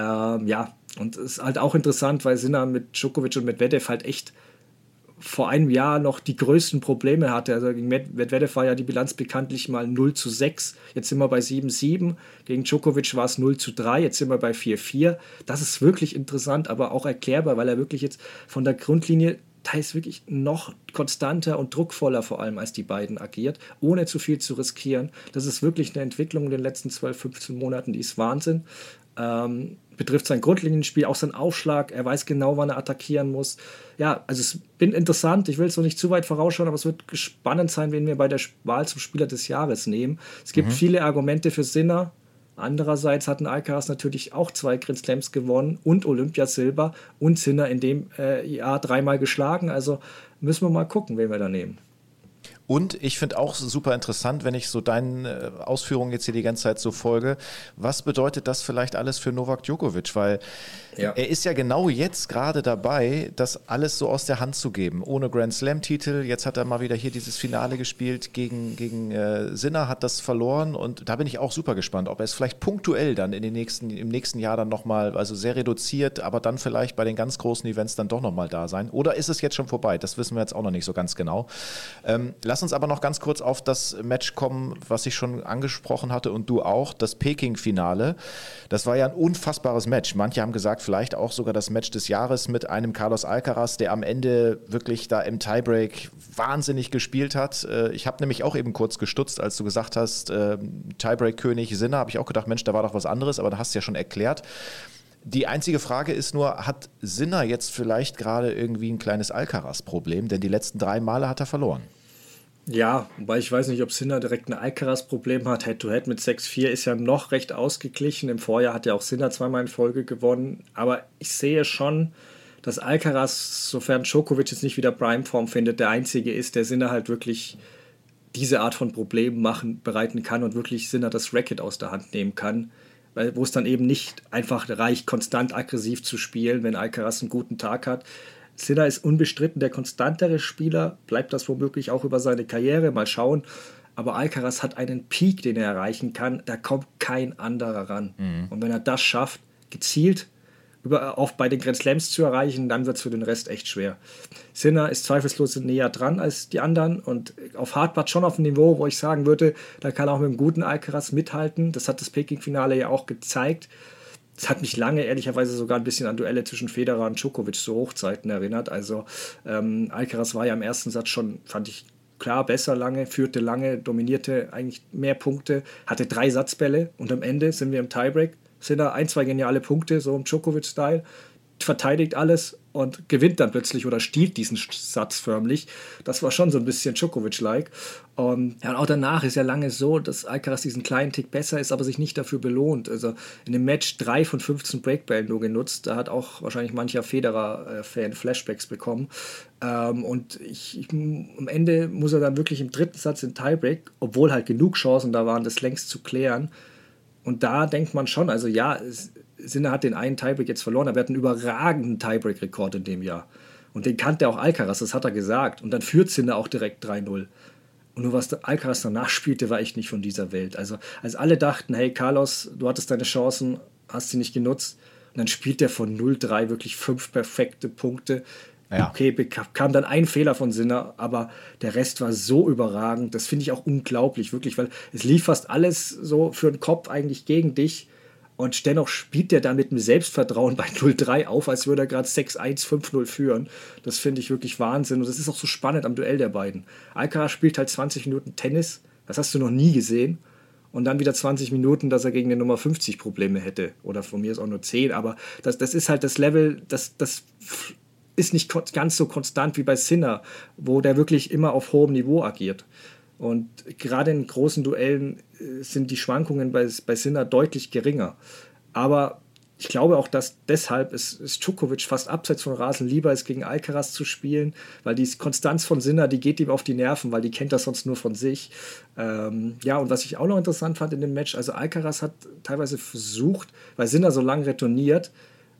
Und es ist halt auch interessant, weil Sinner mit Djokovic und Medvedev halt echt vor einem Jahr noch die größten Probleme hatte. Also gegen Medvedev war ja die Bilanz bekanntlich mal 0:6. Jetzt sind wir bei 7:7. Gegen Djokovic war es 0:3. Jetzt sind wir bei 4:4. Das ist wirklich interessant, aber auch erklärbar, weil er wirklich jetzt von der Grundlinie teils wirklich noch konstanter und druckvoller vor allem als die beiden agiert, ohne zu viel zu riskieren. Das ist wirklich eine Entwicklung in den letzten 12, 15 Monaten, die ist Wahnsinn. Betrifft sein Grundlinienspiel, auch sein Aufschlag. Er weiß genau, wann er attackieren muss. Ja, also es bin interessant. Ich will es noch nicht zu weit vorausschauen, aber es wird spannend sein, wen wir bei der Wahl zum Spieler des Jahres nehmen. Es gibt viele Argumente für Sinner. Andererseits hatten Alcaraz natürlich auch 2 Grand Slams gewonnen und Olympiasilber und Sinner in dem Jahr 3-mal geschlagen. Also müssen wir mal gucken, wen wir da nehmen. Und ich finde auch super interessant, wenn ich so deinen Ausführungen jetzt hier die ganze Zeit so folge, was bedeutet das vielleicht alles für Novak Djokovic? Weil er ist ja genau jetzt gerade dabei, das alles so aus der Hand zu geben. Ohne Grand Slam-Titel, jetzt hat er mal wieder hier dieses Finale gespielt gegen Sinner, hat das verloren und da bin ich auch super gespannt, ob er es vielleicht punktuell dann im nächsten Jahr dann nochmal, also sehr reduziert, aber dann vielleicht bei den ganz großen Events dann doch nochmal da sein. Oder ist es jetzt schon vorbei? Das wissen wir jetzt auch noch nicht so ganz genau. Lass uns aber noch ganz kurz auf das Match kommen, was ich schon angesprochen hatte und du auch, das Peking-Finale. Das war ja ein unfassbares Match. Manche haben gesagt, vielleicht auch sogar das Match des Jahres mit einem Carlos Alcaraz, der am Ende wirklich da im Tiebreak wahnsinnig gespielt hat. Ich habe nämlich auch eben kurz gestutzt, als du gesagt hast, Tiebreak-König Sinner, habe ich auch gedacht, Mensch, da war doch was anderes, aber da hast du ja schon erklärt. Die einzige Frage ist nur, hat Sinner jetzt vielleicht gerade irgendwie ein kleines Alcaraz-Problem? Denn die letzten 3 Male hat er verloren. Ja, wobei ich weiß nicht, ob Sinner direkt ein Alcaraz-Problem hat. Head-to-Head mit 6:4 ist ja noch recht ausgeglichen. Im Vorjahr hat ja auch Sinner 2-mal in Folge gewonnen. Aber ich sehe schon, dass Alcaraz, sofern Djokovic jetzt nicht wieder Prime-Form findet, der Einzige ist, der Sinner halt wirklich diese Art von Problemen bereiten kann und wirklich Sinner das Racket aus der Hand nehmen kann. Wo es dann eben nicht einfach reicht, konstant aggressiv zu spielen, wenn Alcaraz einen guten Tag hat. Sinner ist unbestritten der konstantere Spieler, bleibt das womöglich auch über seine Karriere, mal schauen. Aber Alcaraz hat einen Peak, den er erreichen kann, da kommt kein anderer ran. Und wenn er das schafft, gezielt auch bei den Grand Slams zu erreichen, dann wird es für den Rest echt schwer. Sinner ist zweifellos näher dran als die anderen und auf Hardpart schon auf einem Niveau, wo ich sagen würde, da kann er auch mit einem guten Alcaraz mithalten. Das hat das Peking-Finale ja auch gezeigt. Das hat mich lange, ehrlicherweise, sogar ein bisschen an Duelle zwischen Federer und Djokovic zu Hochzeiten erinnert. Also Alcaraz war ja im ersten Satz schon, fand ich, klar besser lange, führte lange, dominierte eigentlich mehr Punkte, hatte 3 Satzbälle und am Ende sind wir im Tiebreak. Sind da 1, 2 geniale Punkte, so im Djokovic-Style, verteidigt alles und gewinnt dann plötzlich oder stiehlt diesen Satz förmlich. Das war schon so ein bisschen Djokovic-like. Und auch danach ist ja lange so, dass Alcaraz diesen kleinen Tick besser ist, aber sich nicht dafür belohnt. Also in dem Match 3 von 15 Breakbällen nur genutzt. Da hat auch wahrscheinlich mancher Federer-Fan Flashbacks bekommen. Und am Ende muss er dann wirklich im dritten Satz in Tiebreak, obwohl halt genug Chancen da waren, das längst zu klären. Und da denkt man schon, also ja, Sinner hat den einen Tiebreak jetzt verloren, aber er hat einen überragenden Tiebreak-Rekord in dem Jahr. Und den kannte auch Alcaraz, das hat er gesagt. Und dann führt Sinner auch direkt 3-0. Und nur was Alcaraz danach spielte, war echt nicht von dieser Welt. Also als alle dachten, hey Carlos, du hattest deine Chancen, hast sie nicht genutzt. Und dann spielt er von 0-3 wirklich 5 perfekte Punkte. Ja. Okay, kam dann ein Fehler von Sinner, aber der Rest war so überragend. Das finde ich auch unglaublich, wirklich, weil es lief fast alles so für den Kopf eigentlich gegen dich. Und dennoch spielt der dann mit einem Selbstvertrauen bei 0-3 auf, als würde er gerade 6-1, 5-0 führen. Das finde ich wirklich Wahnsinn. Und das ist auch so spannend am Duell der beiden. Alcaraz spielt halt 20 Minuten Tennis. Das hast du noch nie gesehen. Und dann wieder 20 Minuten, dass er gegen den Nummer 50 Probleme hätte. Oder von mir ist auch nur 10. Aber das ist halt das Level, das ist nicht ganz so konstant wie bei Sinner, wo der wirklich immer auf hohem Niveau agiert. Und gerade in großen Duellen sind die Schwankungen bei Sinner deutlich geringer. Aber ich glaube auch, dass deshalb es Djokovic fast abseits von Rasen lieber ist, gegen Alcaraz zu spielen, weil die Konstanz von Sinner, die geht ihm auf die Nerven, weil die kennt das sonst nur von sich. Und was ich auch noch interessant fand in dem Match, also Alcaraz hat teilweise versucht, weil Sinner so lange retourniert,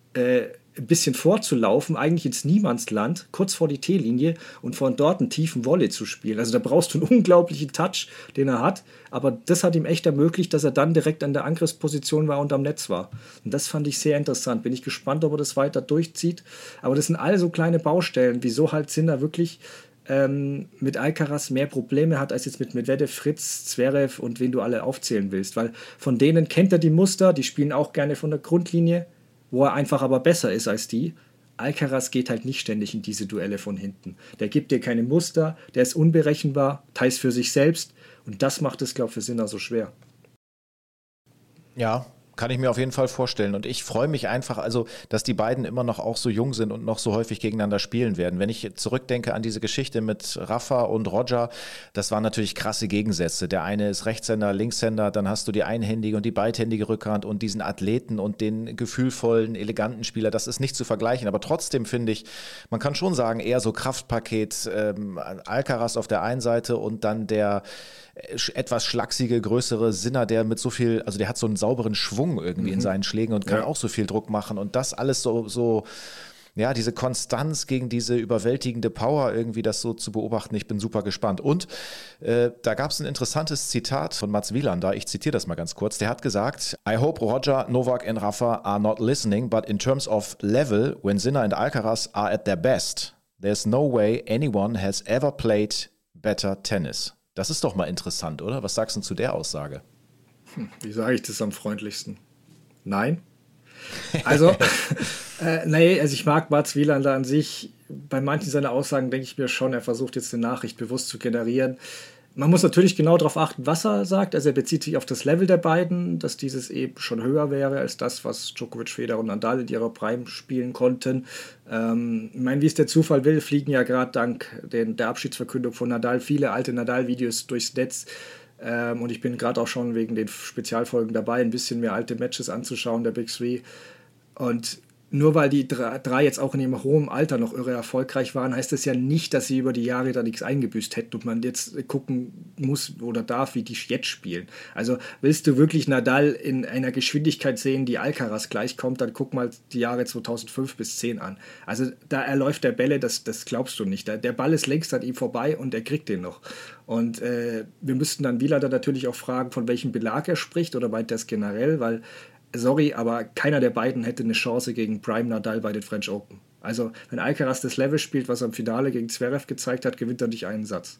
ein bisschen vorzulaufen, eigentlich ins Niemandsland, kurz vor die T-Linie und von dort einen tiefen Volley zu spielen. Also da brauchst du einen unglaublichen Touch, den er hat, aber das hat ihm echt ermöglicht, dass er dann direkt an der Angriffsposition war und am Netz war. Und das fand ich sehr interessant. Bin ich gespannt, ob er das weiter durchzieht. Aber das sind all so kleine Baustellen, wieso halt Sinner wirklich mit Alcaraz mehr Probleme hat als jetzt mit Medvedev, Fritz, Zverev und wen du alle aufzählen willst. Weil von denen kennt er die Muster, die spielen auch gerne von der Grundlinie, wo er einfach aber besser ist als die. Alcaraz geht halt nicht ständig in diese Duelle von hinten. Der gibt dir keine Muster, der ist unberechenbar, teils für sich selbst und das macht es, glaube ich, für Sinner so schwer. Ja, kann ich mir auf jeden Fall vorstellen. Und ich freue mich einfach, also, dass die beiden immer noch auch so jung sind und noch so häufig gegeneinander spielen werden. Wenn ich zurückdenke an diese Geschichte mit Rafa und Roger, das waren natürlich krasse Gegensätze. Der eine ist Rechtshänder, Linkshänder, dann hast du die einhändige und die beidhändige Rückhand und diesen Athleten und den gefühlvollen, eleganten Spieler. Das ist nicht zu vergleichen. Aber trotzdem finde ich, man kann schon sagen, eher so Kraftpaket Alcaraz auf der einen Seite und dann der etwas schlachsige, größere Sinner, der mit so viel, also der hat so einen sauberen Schwung irgendwie in seinen Schlägen und kann auch so viel Druck machen und das alles so, ja, diese Konstanz gegen diese überwältigende Power irgendwie, das so zu beobachten, ich bin super gespannt. Und da gab es ein interessantes Zitat von Mats Wilander, ich zitiere das mal ganz kurz, der hat gesagt, I hope Roger, Novak and Rafa are not listening, but in terms of level, when Sinner and Alcaraz are at their best, there's no way anyone has ever played better tennis. Das ist doch mal interessant, oder? Was sagst du zu der Aussage? Wie sage ich das am freundlichsten? Nein. Also, also ich mag Mats Wilander an sich. Bei manchen seiner Aussagen denke ich mir schon, er versucht jetzt eine Nachricht bewusst zu generieren. Man muss natürlich genau darauf achten, was er sagt. Also er bezieht sich auf das Level der beiden, dass dieses eben schon höher wäre als das, was Djokovic, Federer und Nadal in ihrer Prime spielen konnten. Ich meine, wie es der Zufall will, fliegen ja gerade dank der Abschiedsverkündung von Nadal viele alte Nadal-Videos durchs Netz. Und ich bin gerade auch schon wegen den Spezialfolgen dabei, ein bisschen mehr alte Matches anzuschauen, der Big Three. Und nur weil die drei jetzt auch in ihrem hohen Alter noch irre erfolgreich waren, heißt das ja nicht, dass sie über die Jahre da nichts eingebüßt hätten und man jetzt gucken muss oder darf, wie die jetzt spielen. Also willst du wirklich Nadal in einer Geschwindigkeit sehen, die Alcaraz gleichkommt, dann guck mal die Jahre 2005 bis 10 an. Also da erläuft der Bälle, das glaubst du nicht. Der Ball ist längst an ihm vorbei und er kriegt den noch. Und wir müssten dann Wilander natürlich auch fragen, von welchem Belag er spricht oder meint er es generell, weil sorry, aber keiner der beiden hätte eine Chance gegen Prime Nadal bei den French Open. Also, wenn Alcaraz das Level spielt, was er im Finale gegen Zverev gezeigt hat, gewinnt er nicht einen Satz.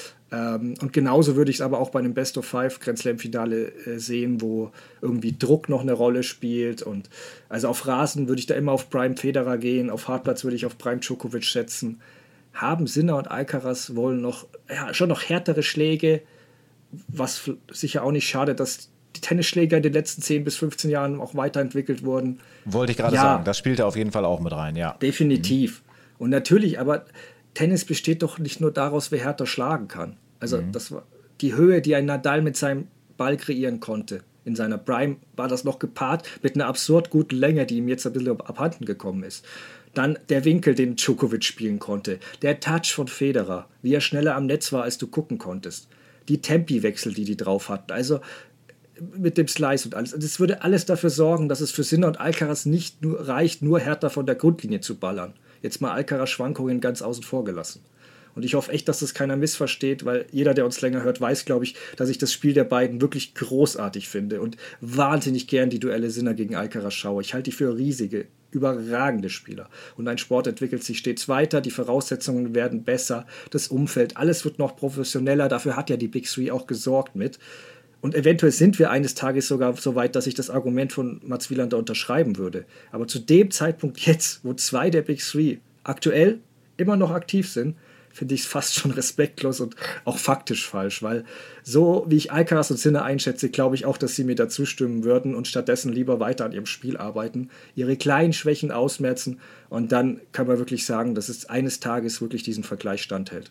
Und genauso würde ich es aber auch bei einem Best-of-5 Grand Slam-Finale sehen, wo irgendwie Druck noch eine Rolle spielt. Und also auf Rasen würde ich da immer auf Prime Federer gehen, auf Hartplatz würde ich auf Prime Djokovic setzen. Haben Sinner und Alcaraz wohl noch, schon noch härtere Schläge, was sicher auch nicht schadet, dass Tennisschläger in den letzten 10 bis 15 Jahren auch weiterentwickelt wurden. Wollte ich gerade sagen, das spielte auf jeden Fall auch mit rein, ja. Definitiv. Und natürlich, aber Tennis besteht doch nicht nur daraus, wer härter schlagen kann. Also das war die Höhe, die ein Nadal mit seinem Ball kreieren konnte. In seiner Prime war das noch gepaart mit einer absurd guten Länge, die ihm jetzt ein bisschen abhanden gekommen ist. Dann der Winkel, den Djokovic spielen konnte. Der Touch von Federer, wie er schneller am Netz war, als du gucken konntest. Die Tempiwechsel, die drauf hatten. Also mit dem Slice und alles. Das würde alles dafür sorgen, dass es für Sinner und Alcaraz nicht nur reicht, nur härter von der Grundlinie zu ballern. Jetzt mal Alcaraz-Schwankungen ganz außen vor gelassen. Und ich hoffe echt, dass das keiner missversteht, weil jeder, der uns länger hört, weiß, glaube ich, dass ich das Spiel der beiden wirklich großartig finde und wahnsinnig gern die Duelle Sinner gegen Alcaraz schaue. Ich halte die für riesige, überragende Spieler. Und ein Sport entwickelt sich stets weiter, die Voraussetzungen werden besser, das Umfeld, alles wird noch professioneller. Dafür hat ja die Big Three auch gesorgt mit. Und eventuell sind wir eines Tages sogar so weit, dass ich das Argument von Mats Wielander unterschreiben würde. Aber zu dem Zeitpunkt jetzt, wo 2 der Big Three aktuell immer noch aktiv sind, finde ich es fast schon respektlos und auch faktisch falsch, weil so wie ich Alcaraz und Sinner einschätze, glaube ich auch, dass sie mir da zustimmen würden und stattdessen lieber weiter an ihrem Spiel arbeiten, ihre kleinen Schwächen ausmerzen und dann kann man wirklich sagen, dass es eines Tages wirklich diesen Vergleich standhält.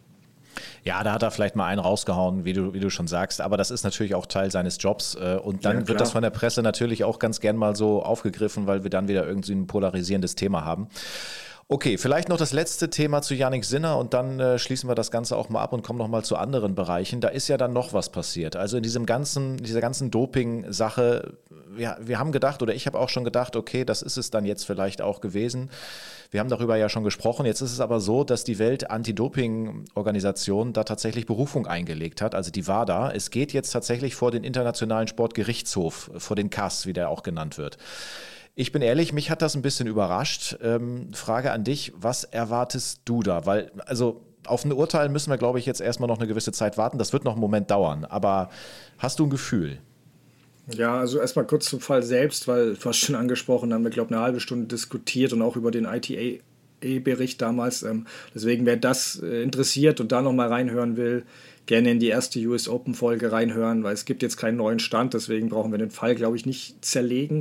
Ja, da hat er vielleicht mal einen rausgehauen, wie du schon sagst, aber das ist natürlich auch Teil seines Jobs und dann wird das von der Presse natürlich auch ganz gern mal so aufgegriffen, weil wir dann wieder irgendwie ein polarisierendes Thema haben. Okay, vielleicht noch das letzte Thema zu Jannik Sinner und dann schließen wir das Ganze auch mal ab und kommen noch mal zu anderen Bereichen. Da ist ja dann noch was passiert. Also in dieser ganzen Doping-Sache, wir haben gedacht oder ich habe auch schon gedacht, okay, das ist es dann jetzt vielleicht auch gewesen. Wir haben darüber ja schon gesprochen. Jetzt ist es aber so, dass die Welt-Anti-Doping-Organisation da tatsächlich Berufung eingelegt hat, also die WADA. Es geht jetzt tatsächlich vor den Internationalen Sportgerichtshof, vor den CAS, wie der auch genannt wird. Ich bin ehrlich, mich hat das ein bisschen überrascht. Frage an dich, was erwartest du da? Weil, also auf ein Urteil müssen wir, glaube ich, jetzt erstmal noch eine gewisse Zeit warten. Das wird noch einen Moment dauern. Aber hast du ein Gefühl? Ja, also erstmal kurz zum Fall selbst, weil du hast schon angesprochen, haben wir, glaube ich, eine halbe Stunde diskutiert und auch über den ITA-Bericht damals. Deswegen, wer das interessiert und da nochmal reinhören will, gerne in die erste US Open-Folge reinhören, weil es gibt jetzt keinen neuen Stand. Deswegen brauchen wir den Fall, glaube ich, nicht zerlegen.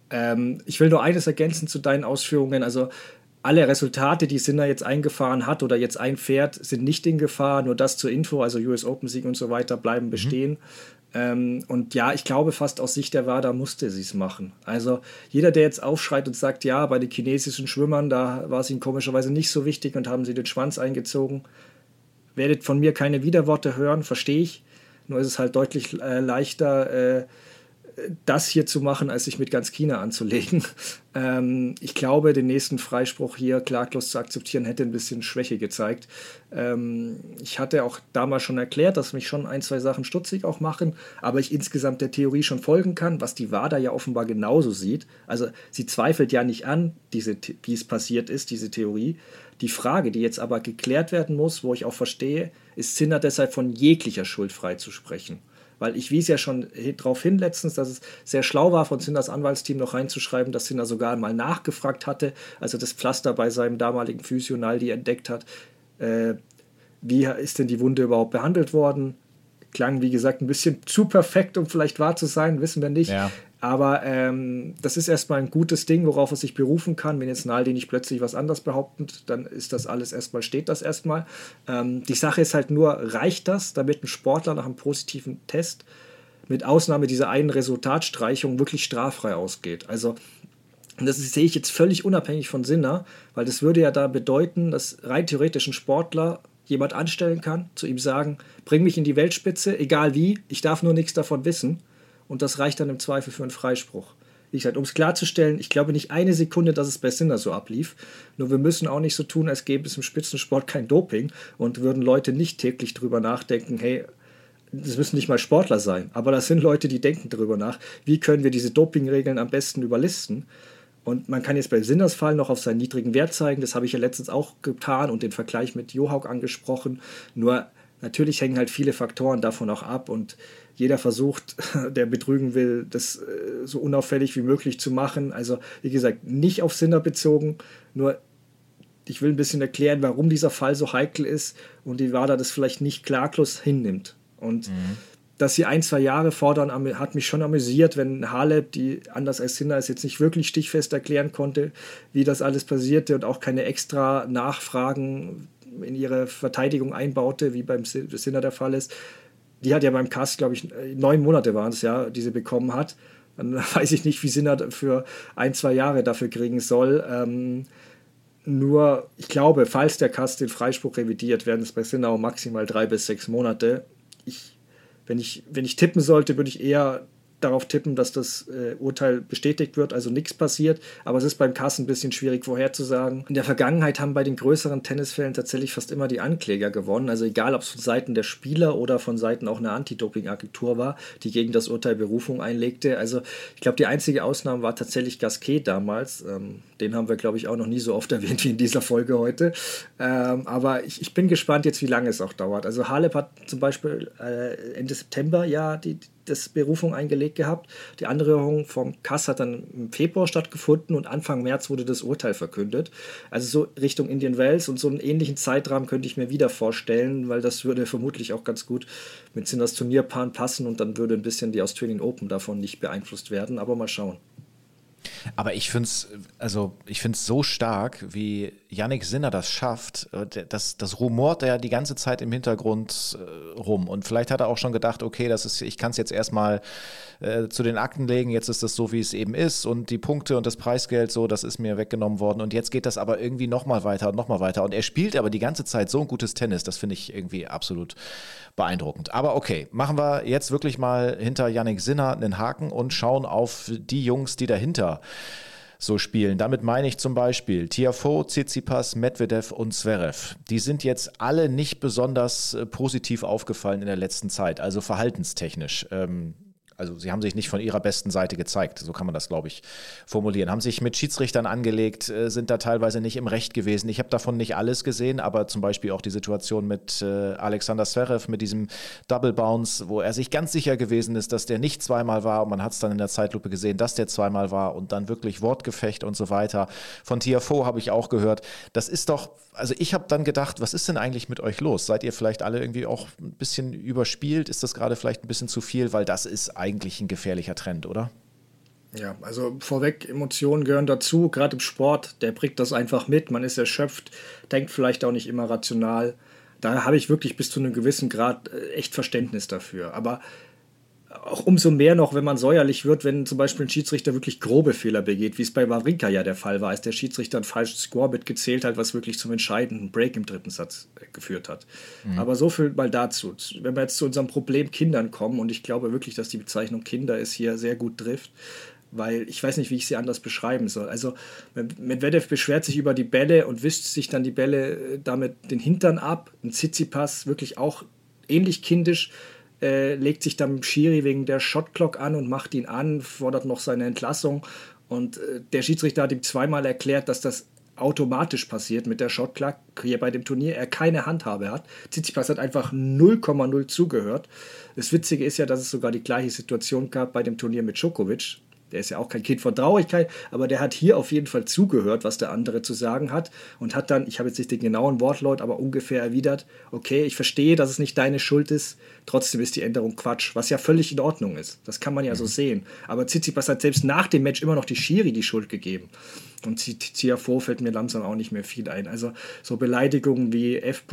Ich will nur eines ergänzen zu deinen Ausführungen. Also alle Resultate, die Sinner jetzt eingefahren hat oder jetzt einfährt, sind nicht in Gefahr. Nur das zur Info, also US Open-Sieg und so weiter bleiben bestehen. Und ja, ich glaube fast aus Sicht der WADA musste sie es machen. Also jeder, der jetzt aufschreit und sagt, ja, bei den chinesischen Schwimmern, da war es ihnen komischerweise nicht so wichtig und haben sie den Schwanz eingezogen, werdet von mir keine Widerworte hören, verstehe ich. Nur ist es halt deutlich leichter, das hier zu machen, als sich mit ganz China anzulegen. Ich glaube, den nächsten Freispruch hier klaglos zu akzeptieren, hätte ein bisschen Schwäche gezeigt. Ich hatte auch damals schon erklärt, dass mich schon 1, 2 Sachen stutzig auch machen, aber ich insgesamt der Theorie schon folgen kann, was die WADA ja offenbar genauso sieht. Also sie zweifelt ja nicht an, wie es passiert ist, diese Theorie. Die Frage, die jetzt aber geklärt werden muss, wo ich auch verstehe, ist Sinner deshalb von jeglicher Schuld frei zu sprechen. Weil ich wies ja schon darauf hin letztens, dass es sehr schlau war, von Sinners Anwaltsteam noch reinzuschreiben, dass Sinner sogar mal nachgefragt hatte, als er das Pflaster bei seinem damaligen Physio Naldi entdeckt hat. Wie ist denn die Wunde überhaupt behandelt worden? Klang, wie gesagt, ein bisschen zu perfekt, um vielleicht wahr zu sein, wissen wir nicht. Ja. Aber das ist erstmal ein gutes Ding, worauf er sich berufen kann. Wenn jetzt Naldi nicht plötzlich was anderes behauptet, dann ist das alles erstmal, steht das erstmal. Die Sache ist halt nur, reicht das, damit ein Sportler nach einem positiven Test mit Ausnahme dieser einen Resultatstreichung wirklich straffrei ausgeht? Also das sehe ich jetzt völlig unabhängig von Sinner, weil das würde ja da bedeuten, dass rein theoretisch ein Sportler jemand anstellen kann, zu ihm sagen, bring mich in die Weltspitze, egal wie, ich darf nur nichts davon wissen. Und das reicht dann im Zweifel für einen Freispruch. Wie gesagt, um es klarzustellen, ich glaube nicht eine Sekunde, dass es bei Sinner so ablief. Nur wir müssen auch nicht so tun, als gäbe es im Spitzensport kein Doping und würden Leute nicht täglich drüber nachdenken, hey, das müssen nicht mal Sportler sein. Aber das sind Leute, die denken darüber nach, wie können wir diese Dopingregeln am besten überlisten. Und man kann jetzt bei Sinners Fall noch auf seinen niedrigen Wert zeigen. Das habe ich ja letztens auch getan und den Vergleich mit Johaug angesprochen. Nur natürlich hängen halt viele Faktoren davon auch ab und jeder versucht, der betrügen will, das so unauffällig wie möglich zu machen. Also wie gesagt, nicht auf Sinner bezogen, nur ich will ein bisschen erklären, warum dieser Fall so heikel ist und die WADA das vielleicht nicht klaglos hinnimmt. Und dass sie 1-2 Jahre fordern, hat mich schon amüsiert, wenn Halep, die anders als Sinner es jetzt nicht wirklich stichfest erklären konnte, wie das alles passierte und auch keine extra Nachfragen in ihre Verteidigung einbaute, wie beim Sinner der Fall ist. Die hat ja beim Cast, glaube ich, 9 Monate waren es ja, die sie bekommen hat. Dann weiß ich nicht, wie Sinner für 1-2 Jahre dafür kriegen soll. Nur, ich glaube, falls der Cast den Freispruch revidiert, werden es bei Sinner auch maximal 3 bis 6 Monate. Wenn ich tippen sollte, würde ich eher darauf tippen, dass das Urteil bestätigt wird, also nichts passiert. Aber es ist beim Kass ein bisschen schwierig vorherzusagen. In der Vergangenheit haben bei den größeren Tennisfällen tatsächlich fast immer die Ankläger gewonnen. Also egal, ob es von Seiten der Spieler oder von Seiten auch einer Anti-Doping-Agentur war, die gegen das Urteil Berufung einlegte. Also ich glaube, die einzige Ausnahme war tatsächlich Gasquet damals. Den haben wir, glaube ich, auch noch nie so oft erwähnt wie in dieser Folge heute. Aber ich bin gespannt jetzt, wie lange es auch dauert. Also Halep hat zum Beispiel Ende September ja das Berufung eingelegt gehabt. Die Anhörung vom Kass hat dann im Februar stattgefunden und Anfang März wurde das Urteil verkündet. Also so Richtung Indian Wells und so einen ähnlichen Zeitrahmen könnte ich mir wieder vorstellen, weil das würde vermutlich auch ganz gut mit Sinners Turnierplan passen und dann würde ein bisschen die Australian Open davon nicht beeinflusst werden. Aber mal schauen. Aber ich finde es so stark, wie Jannik Sinner das schafft. Das rumort ja die ganze Zeit im Hintergrund rum. Und vielleicht hat er auch schon gedacht, okay, ich kann es jetzt erstmal zu den Akten legen, jetzt ist das so, wie es eben ist. Und die Punkte und das Preisgeld, so, das ist mir weggenommen worden. Und jetzt geht das aber irgendwie nochmal weiter und nochmal weiter. Und er spielt aber die ganze Zeit so ein gutes Tennis. Das finde ich irgendwie absolut beeindruckend. Aber okay, machen wir jetzt wirklich mal hinter Jannik Sinner einen Haken und schauen auf die Jungs, die dahinter so spielen. Damit meine ich zum Beispiel Tiafoe, Tsitsipas, Medvedev und Zverev. Die sind jetzt alle nicht besonders positiv aufgefallen in der letzten Zeit, also verhaltenstechnisch. Also sie haben sich nicht von ihrer besten Seite gezeigt, so kann man das, glaube ich, formulieren. Haben sich mit Schiedsrichtern angelegt, sind da teilweise nicht im Recht gewesen. Ich habe davon nicht alles gesehen, aber zum Beispiel auch die Situation mit Alexander Zverev, mit diesem Double Bounce, wo er sich ganz sicher gewesen ist, dass der nicht zweimal war und man hat es dann in der Zeitlupe gesehen, dass der zweimal war und dann wirklich Wortgefecht und so weiter. Von Tiafoe habe ich auch gehört. Das ist doch, also ich habe dann gedacht, was ist denn eigentlich mit euch los? Seid ihr vielleicht alle irgendwie auch ein bisschen überspielt? Ist das gerade vielleicht ein bisschen zu viel? Weil das ist eigentlich ein gefährlicher Trend, oder? Ja, also vorweg, Emotionen gehören dazu, gerade im Sport, der bringt das einfach mit, man ist erschöpft, denkt vielleicht auch nicht immer rational. Da habe ich wirklich bis zu einem gewissen Grad echt Verständnis dafür. Aber auch umso mehr noch, wenn man säuerlich wird, wenn zum Beispiel ein Schiedsrichter wirklich grobe Fehler begeht, wie es bei Wawrinka ja der Fall war, als der Schiedsrichter einen falschen Score mitgezählt hat, was wirklich zum entscheidenden Break im 3. Satz geführt hat. Aber so viel mal dazu. Wenn wir jetzt zu unserem Problem Kindern kommen, und ich glaube wirklich, dass die Bezeichnung Kinder es hier sehr gut trifft, weil ich weiß nicht, wie ich sie anders beschreiben soll. Also Medvedev beschwert sich über die Bälle und wischt sich dann die Bälle damit den Hintern ab. Ein Tsitsipas wirklich auch ähnlich kindisch, legt sich dann mit Schiri wegen der Shotclock an und macht ihn an, fordert noch seine Entlassung. Und der Schiedsrichter hat ihm zweimal erklärt, dass das automatisch passiert mit der Shotclock hier bei dem Turnier, er keine Handhabe hat. Tsitsipas hat einfach 0,0 zugehört. Das Witzige ist ja, dass es sogar die gleiche Situation gab bei dem Turnier mit Djokovic. Der ist ja auch kein Kind von Traurigkeit, aber der hat hier auf jeden Fall zugehört, was der andere zu sagen hat und hat dann, ich habe jetzt nicht den genauen Wortlaut, aber ungefähr erwidert, okay, ich verstehe, dass es nicht deine Schuld ist, trotzdem ist die Änderung Quatsch, was ja völlig in Ordnung ist. Das kann man ja so sehen. Aber Tsitsipas hat selbst nach dem Match immer noch die Schiri die Schuld gegeben. Und Tiafoe fällt mir langsam auch nicht mehr viel ein. Also so Beleidigungen wie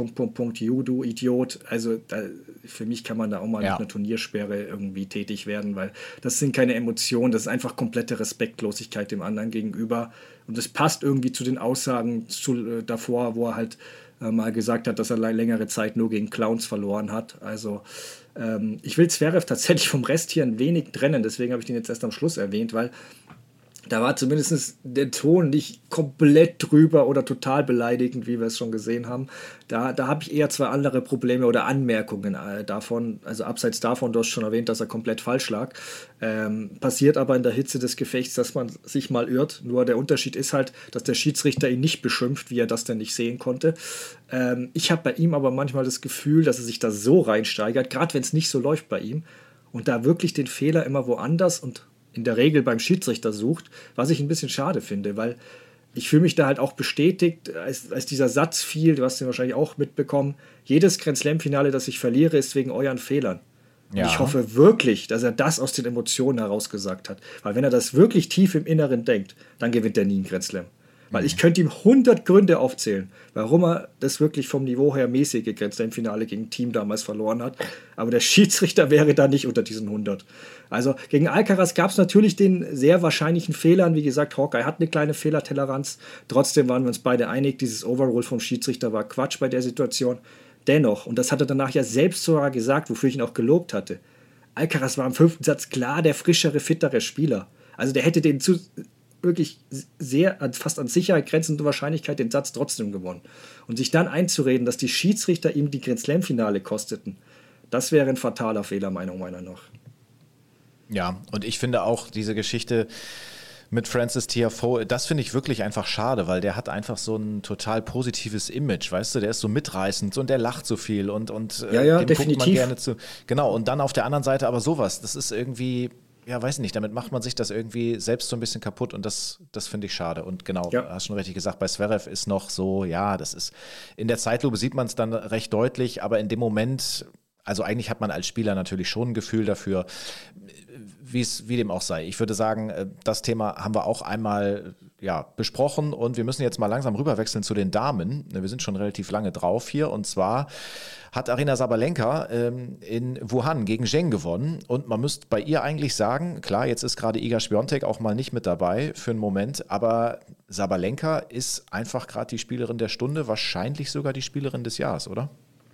F. du Idiot, also für mich kann man da auch mal mit einer Turniersperre irgendwie tätig werden, weil das sind keine Emotionen, das ist einfach komplette Respektlosigkeit dem anderen gegenüber. Und das passt irgendwie zu den Aussagen davor, wo er halt mal gesagt hat, dass er längere Zeit nur gegen Clowns verloren hat. Also ich will Zverev tatsächlich vom Rest hier ein wenig trennen, deswegen habe ich den jetzt erst am Schluss erwähnt, weil da war zumindest der Ton nicht komplett drüber oder total beleidigend, wie wir es schon gesehen haben. Da habe ich eher 2 andere Probleme oder Anmerkungen davon. Also abseits davon, du hast schon erwähnt, dass er komplett falsch lag. Passiert aber in der Hitze des Gefechts, dass man sich mal irrt. Nur der Unterschied ist halt, dass der Schiedsrichter ihn nicht beschimpft, wie er das denn nicht sehen konnte. Ich habe bei ihm aber manchmal das Gefühl, dass er sich da so reinsteigert, gerade wenn es nicht so läuft bei ihm. Und da wirklich den Fehler immer woanders und in der Regel beim Schiedsrichter sucht, was ich ein bisschen schade finde, weil ich fühle mich da halt auch bestätigt, als dieser Satz fiel, du hast den wahrscheinlich auch mitbekommen, jedes Grand Slam-Finale, das ich verliere, ist wegen euren Fehlern. Und Ja. ich hoffe wirklich, dass er das aus den Emotionen heraus gesagt hat. Weil wenn er das wirklich tief im Inneren denkt, dann gewinnt er nie einen Grand Slam. Weil ich könnte ihm 100 Gründe aufzählen, warum er das wirklich vom Niveau her mäßige Grand Slam-Finale gegen Team damals verloren hat. Aber der Schiedsrichter wäre da nicht unter diesen 100. Also gegen Alcaraz gab es natürlich den sehr wahrscheinlichen Fehlern. Wie gesagt, Hawkeye hat eine kleine Fehlertoleranz. Trotzdem waren wir uns beide einig, dieses Overrule vom Schiedsrichter war Quatsch bei der Situation. Dennoch, und das hat er danach ja selbst sogar gesagt, wofür ich ihn auch gelobt hatte, Alcaraz war im 5. Satz klar der frischere, fittere Spieler. Also der hätte den wirklich sehr, fast an Sicherheit grenzende Wahrscheinlichkeit den Satz trotzdem gewonnen. Und sich dann einzureden, dass die Schiedsrichter ihm die Grand Slam-Finale kosteten, das wäre ein fataler Fehler, meiner Meinung nach. Ja, und ich finde auch diese Geschichte mit Frances Tiafoe, das finde ich wirklich einfach schade, weil der hat einfach so ein total positives Image, weißt du, der ist so mitreißend und der lacht so viel und Ja, dem definitiv. guckt man gerne zu. Genau, und dann auf der anderen Seite aber sowas, das ist irgendwie, ja, weiß nicht, damit macht man sich das irgendwie selbst so ein bisschen kaputt und das finde ich schade. Und genau, Ja. hast schon richtig gesagt, bei Zverev ist noch so, ja, das ist, in der Zeitlupe sieht man es dann recht deutlich, aber in dem Moment, also eigentlich hat man als Spieler natürlich schon ein Gefühl dafür, wie dem auch sei. Ich würde sagen, das Thema haben wir auch einmal besprochen und wir müssen jetzt mal langsam rüberwechseln zu den Damen. Wir sind schon relativ lange drauf hier und zwar hat Aryna Sabalenka in Wuhan gegen Zheng gewonnen und man müsste bei ihr eigentlich sagen, klar, jetzt ist gerade Iga Świątek auch mal nicht mit dabei für einen Moment, aber Sabalenka ist einfach gerade die Spielerin der Stunde, wahrscheinlich sogar die Spielerin des Jahres, oder?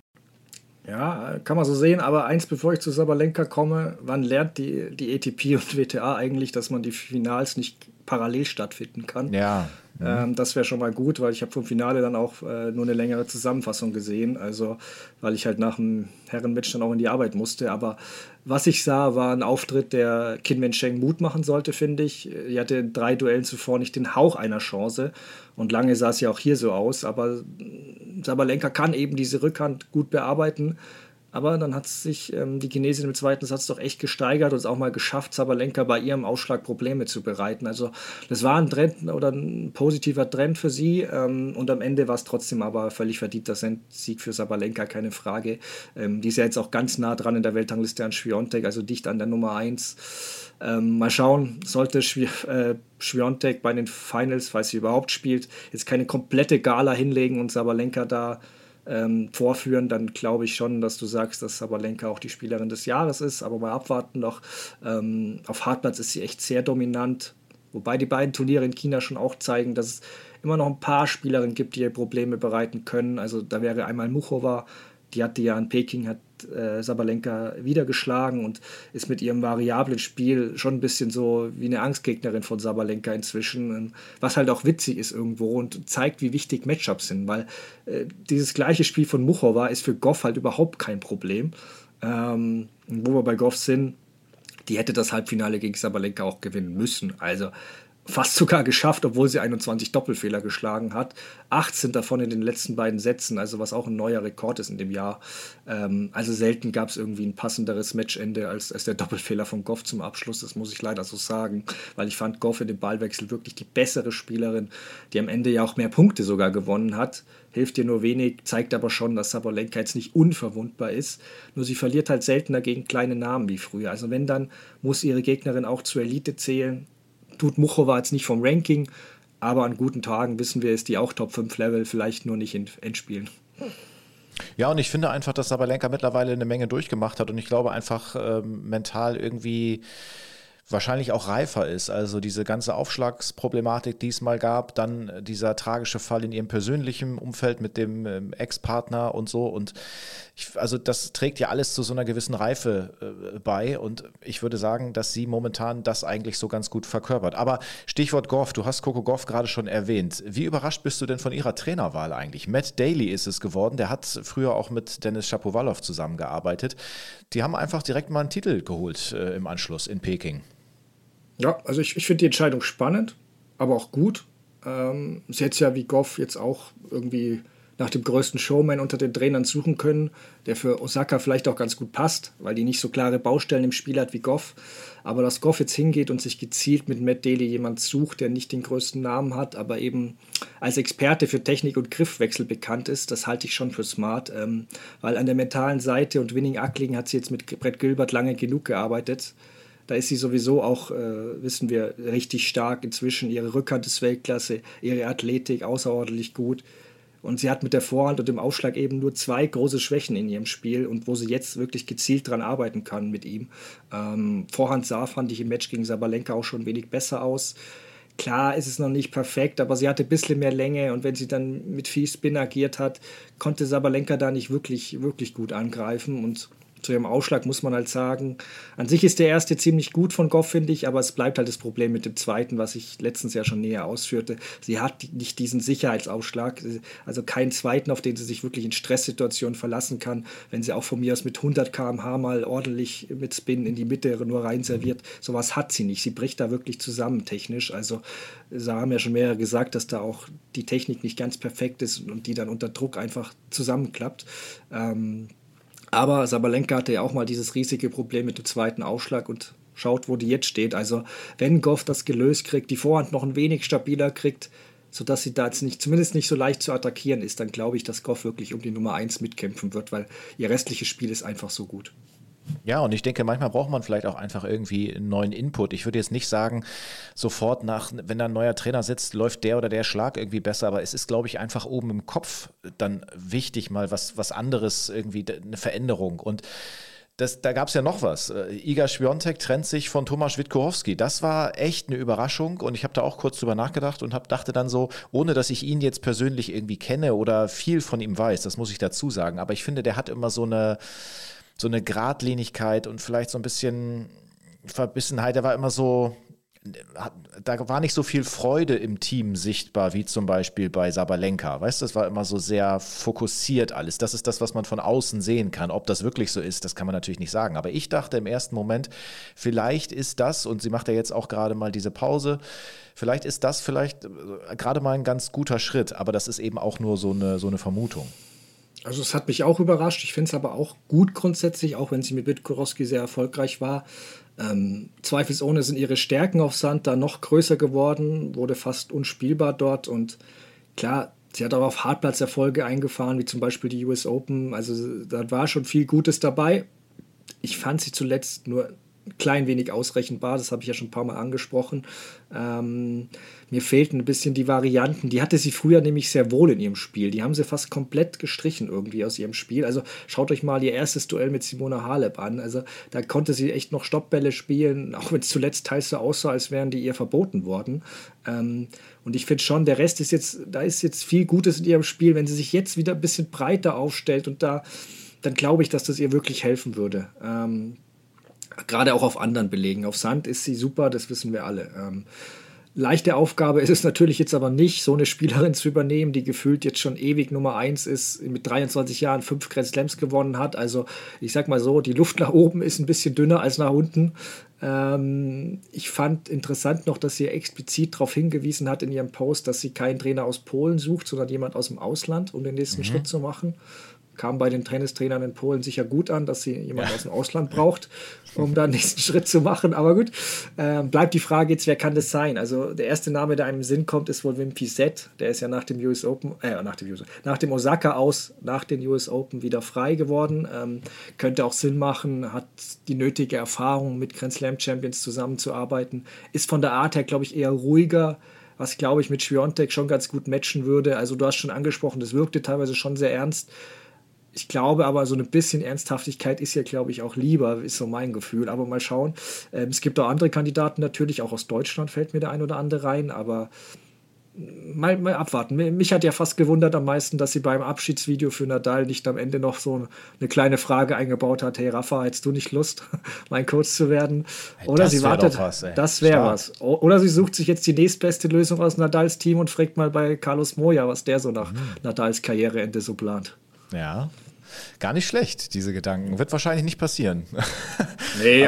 Ja, kann man so sehen, aber eins, bevor ich zu Sabalenka komme, wann lernt die ATP und WTA eigentlich, dass man die Finals nicht parallel stattfinden kann? Ja. Das wäre schon mal gut, weil ich habe vom Finale dann auch nur eine längere Zusammenfassung gesehen, also weil ich halt nach dem Herrenmatch dann auch in die Arbeit musste, aber was ich sah, war ein Auftritt, der Qinwen Zheng Mut machen sollte, finde ich. Die hatte in 3 Duellen zuvor nicht den Hauch einer Chance und lange sah es ja auch hier so aus, aber Sabalenka kann eben diese Rückhand gut bearbeiten. Aber dann hat sich die Chinesin im 2. Satz doch echt gesteigert und es auch mal geschafft, Sabalenka bei ihrem Ausschlag Probleme zu bereiten. Also das war ein Trend oder ein positiver Trend für sie und am Ende war es trotzdem aber völlig verdienter Sieg für Sabalenka, keine Frage. Die ist ja jetzt auch ganz nah dran in der Weltrangliste an Świątek, also dicht an der Nummer 1. Mal schauen, sollte Świątek bei den Finals, falls sie überhaupt spielt, jetzt keine komplette Gala hinlegen und Sabalenka da vorführen, dann glaube ich schon, dass du sagst, dass Sabalenka auch die Spielerin des Jahres ist, aber mal abwarten noch. Auf Hartplatz ist sie echt sehr dominant, wobei die beiden Turniere in China schon auch zeigen, dass es immer noch ein paar Spielerinnen gibt, die ihr Probleme bereiten können. Also da wäre einmal Muchova, die hatte ja in Peking, hat Sabalenka wieder geschlagen und ist mit ihrem variablen Spiel schon ein bisschen so wie eine Angstgegnerin von Sabalenka inzwischen, was halt auch witzig ist irgendwo und zeigt, wie wichtig Matchups sind, weil dieses gleiche Spiel von Muchova ist für Goff halt überhaupt kein Problem. Wo wir bei Goff sind, die hätte das Halbfinale gegen Sabalenka auch gewinnen müssen. Also fast sogar geschafft, obwohl sie 21 Doppelfehler geschlagen hat. 18 davon in den letzten beiden Sätzen, also was auch ein neuer Rekord ist in dem Jahr. Also selten gab es irgendwie ein passenderes Matchende als der Doppelfehler von Goff zum Abschluss. Das muss ich leider so sagen, weil ich fand Goff in dem Ballwechsel wirklich die bessere Spielerin, die am Ende ja auch mehr Punkte sogar gewonnen hat. Hilft dir nur wenig, zeigt aber schon, dass Sabalenka jetzt nicht unverwundbar ist. Nur sie verliert halt seltener gegen kleine Namen wie früher. Also wenn, dann muss ihre Gegnerin auch zur Elite zählen. Tut Muchova jetzt nicht vom Ranking, aber an guten Tagen wissen wir, ist die auch Top 5 Level, vielleicht nur nicht in Endspielen. Ja, und ich finde einfach, dass Sabalenka mittlerweile eine Menge durchgemacht hat und ich glaube einfach mental irgendwie wahrscheinlich auch reifer ist. Also diese ganze Aufschlagsproblematik, die es mal gab, dann dieser tragische Fall in ihrem persönlichen Umfeld mit dem Ex-Partner und so. Und also das trägt ja alles zu so einer gewissen Reife bei. Und ich würde sagen, dass sie momentan das eigentlich so ganz gut verkörpert. Aber Stichwort Goff, du hast Coco Gauff gerade schon erwähnt. Wie überrascht bist du denn von ihrer Trainerwahl eigentlich? Matt Daly ist es geworden. Der hat früher auch mit Denis Shapovalov zusammengearbeitet. Die haben einfach direkt mal einen Titel geholt im Anschluss in Peking. Ja, also ich finde die Entscheidung spannend, aber auch gut. Sie hätte ja wie Goff jetzt auch irgendwie nach dem größten Showman unter den Trainern suchen können, der für Osaka vielleicht auch ganz gut passt, weil die nicht so klare Baustellen im Spiel hat wie Goff. Aber dass Goff jetzt hingeht und sich gezielt mit Matt Daly jemand sucht, der nicht den größten Namen hat, aber eben als Experte für Technik und Griffwechsel bekannt ist, das halte ich schon für smart, weil an der mentalen Seite und Winning Ackling hat sie jetzt mit Brett Gilbert lange genug gearbeitet. Da ist sie sowieso auch, wissen wir, richtig stark inzwischen. Ihre Rückhand ist Weltklasse, ihre Athletik außerordentlich gut. Und sie hat mit der Vorhand und dem Aufschlag eben nur 2 große Schwächen in ihrem Spiel und wo sie jetzt wirklich gezielt dran arbeiten kann mit ihm. Vorhand sah, fand ich im Match gegen Sabalenka auch schon wenig besser aus. Klar ist es noch nicht perfekt, aber sie hatte ein bisschen mehr Länge und wenn sie dann mit viel Spin agiert hat, konnte Sabalenka da nicht wirklich, wirklich gut angreifen. Und zu ihrem Ausschlag muss man halt sagen, an sich ist der erste ziemlich gut von Goff, finde ich, aber es bleibt halt das Problem mit dem zweiten, was ich letztens ja schon näher ausführte. Sie hat nicht diesen Sicherheitsausschlag, also keinen zweiten, auf den sie sich wirklich in Stresssituationen verlassen kann, wenn sie auch von mir aus mit 100 km/h mal ordentlich mit Spin in die Mitte nur rein serviert. Sowas hat sie nicht. Sie bricht da wirklich zusammen technisch. Also da haben ja schon mehrere gesagt, dass da auch die Technik nicht ganz perfekt ist und die dann unter Druck einfach zusammenklappt. Aber Sabalenka hatte ja auch mal dieses riesige Problem mit dem zweiten Aufschlag und schaut, wo die jetzt steht. Also wenn Goff das gelöst kriegt, die Vorhand noch ein wenig stabiler kriegt, sodass sie da jetzt nicht, zumindest nicht so leicht zu attackieren ist, dann glaube ich, dass Goff wirklich um die Nummer 1 mitkämpfen wird, weil ihr restliches Spiel ist einfach so gut. Ja, und ich denke, manchmal braucht man vielleicht auch einfach irgendwie einen neuen Input. Ich würde jetzt nicht sagen, sofort wenn da ein neuer Trainer sitzt, läuft der oder der Schlag irgendwie besser, aber es ist, glaube ich, einfach oben im Kopf dann wichtig, mal was anderes, irgendwie eine Veränderung. Und da gab es ja noch was. Iga Świątek trennt sich von Tomasz Witkowski. Das war echt eine Überraschung und ich habe da auch kurz drüber nachgedacht und dachte dann so, ohne dass ich ihn jetzt persönlich irgendwie kenne oder viel von ihm weiß, das muss ich dazu sagen, aber ich finde, der hat immer so eine Geradlinigkeit und vielleicht so ein bisschen Verbissenheit. Der war immer so, da war nicht so viel Freude im Team sichtbar, wie zum Beispiel bei Sabalenka. Weißt du, das war immer so sehr fokussiert alles. Das ist das, was man von außen sehen kann. Ob das wirklich so ist, das kann man natürlich nicht sagen. Aber ich dachte im ersten Moment, vielleicht ist das, und sie macht ja jetzt auch gerade mal diese Pause, vielleicht ist das gerade mal ein ganz guter Schritt. Aber das ist eben auch nur so eine Vermutung. Also es hat mich auch überrascht. Ich finde es aber auch gut grundsätzlich, auch wenn sie mit Witkowski sehr erfolgreich war. Zweifelsohne sind ihre Stärken auf Sand da noch größer geworden, wurde fast unspielbar dort. Und klar, sie hat auch auf Hartplatz-Erfolge eingefahren, wie zum Beispiel die US Open. Also da war schon viel Gutes dabei. Ich fand sie zuletzt nur ein klein wenig ausrechenbar, das habe ich ja schon ein paar Mal angesprochen. Mir fehlten ein bisschen die Varianten. Die hatte sie früher nämlich sehr wohl in ihrem Spiel. Die haben sie fast komplett gestrichen irgendwie aus ihrem Spiel. Also schaut euch mal ihr erstes Duell mit Simona Halep an. Also da konnte sie echt noch Stoppbälle spielen, auch wenn es zuletzt teils so aussah, als wären die ihr verboten worden. Und ich finde schon, der Rest ist da ist jetzt viel Gutes in ihrem Spiel. Wenn sie sich jetzt wieder ein bisschen breiter aufstellt und dann glaube ich, dass das ihr wirklich helfen würde. Gerade auch auf anderen Belegen. Auf Sand ist sie super, das wissen wir alle. Leichte Aufgabe ist es natürlich jetzt aber nicht, so eine Spielerin zu übernehmen, die gefühlt jetzt schon ewig Nummer 1 ist, mit 23 Jahren 5 Grand Slams gewonnen hat. Also ich sag mal so, die Luft nach oben ist ein bisschen dünner als nach unten. Ich fand interessant noch, dass sie explizit darauf hingewiesen hat in ihrem Post, dass sie keinen Trainer aus Polen sucht, sondern jemand aus dem Ausland, um den nächsten Schritt zu machen. Kam bei den Tennistrainern in Polen sicher gut an, dass sie jemanden aus dem Ausland braucht, um da den nächsten Schritt zu machen. Aber gut, bleibt die Frage jetzt, wer kann das sein? Also der erste Name, der einem in den Sinn kommt, ist wohl Wim Fissette. Der ist ja nach dem Osaka aus, nach den US Open wieder frei geworden. Könnte auch Sinn machen, hat die nötige Erfahrung, mit Grand Slam Champions zusammenzuarbeiten. Ist von der Art her, glaube ich, eher ruhiger, was, glaube ich, mit Świątek schon ganz gut matchen würde. Also du hast schon angesprochen, das wirkte teilweise schon sehr ernst. Ich glaube aber, so ein bisschen Ernsthaftigkeit ist ja, glaube ich, auch lieber, ist so mein Gefühl. Aber mal schauen. Es gibt auch andere Kandidaten natürlich, auch aus Deutschland fällt mir der ein oder andere rein, aber mal abwarten. Mich hat ja fast gewundert am meisten, dass sie beim Abschiedsvideo für Nadal nicht am Ende noch so eine kleine Frage eingebaut hat: Hey Rafa, hättest du nicht Lust, mein Coach zu werden? Oder sie wartet, das wäre was. Oder sie sucht sich jetzt die nächstbeste Lösung aus Nadals Team und fragt mal bei Carlos Moya, was der so nach Nadals Karriereende so plant. Ja, gar nicht schlecht, diese Gedanken. Wird wahrscheinlich nicht passieren. Nee,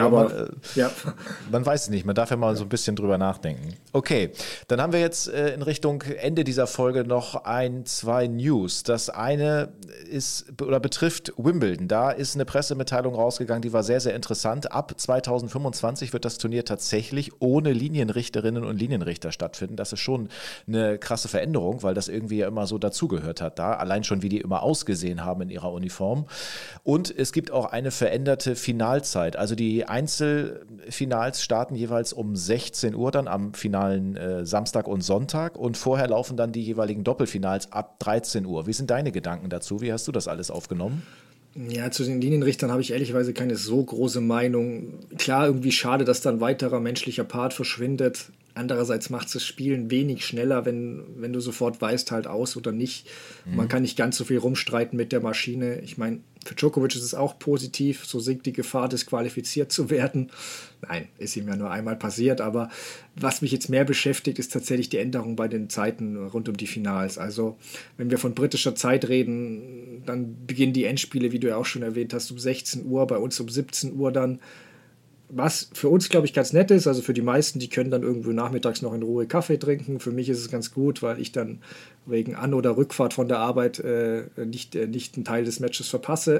man weiß es nicht, man darf ja mal so ein bisschen drüber nachdenken. Okay, dann haben wir jetzt in Richtung Ende dieser Folge noch zwei News. Das eine betrifft Wimbledon. Da ist eine Pressemitteilung rausgegangen, die war sehr, sehr interessant. Ab 2025 wird das Turnier tatsächlich ohne Linienrichterinnen und Linienrichter stattfinden. Das ist schon eine krasse Veränderung, weil das irgendwie ja immer so dazugehört hat da. Allein schon, wie die immer ausgesehen haben in ihrer Uniform. Und es gibt auch eine veränderte Finalzeit. Also die Einzelfinals starten jeweils um 16 Uhr dann am finalen Samstag und Sonntag und vorher laufen dann die jeweiligen Doppelfinals ab 13 Uhr. Wie sind deine Gedanken dazu? Wie hast du das alles aufgenommen? Ja, zu den Linienrichtern habe ich ehrlicherweise keine so große Meinung. Klar, irgendwie schade, dass da ein weiterer menschlicher Part verschwindet. Andererseits macht es das Spielen wenig schneller, wenn du sofort weißt, halt aus oder nicht. Man kann nicht ganz so viel rumstreiten mit der Maschine. Ich meine, für Djokovic ist es auch positiv, so sinkt die Gefahr, disqualifiziert zu werden. Nein, ist ihm ja nur einmal passiert, aber was mich jetzt mehr beschäftigt, ist tatsächlich die Änderung bei den Zeiten rund um die Finals. Also, wenn wir von britischer Zeit reden, dann beginnen die Endspiele, wie du ja auch schon erwähnt hast, um 16 Uhr, bei uns um 17 Uhr dann. Was für uns, glaube ich, ganz nett ist, also für die meisten, die können dann irgendwo nachmittags noch in Ruhe Kaffee trinken. Für mich ist es ganz gut, weil ich dann wegen An- oder Rückfahrt von der Arbeit nicht einen Teil des Matches verpasse.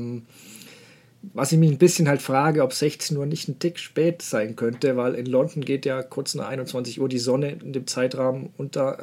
Was ich mich ein bisschen halt frage, ob 16 Uhr nicht ein Tick spät sein könnte, weil in London geht ja kurz nach 21 Uhr die Sonne in dem Zeitrahmen unter.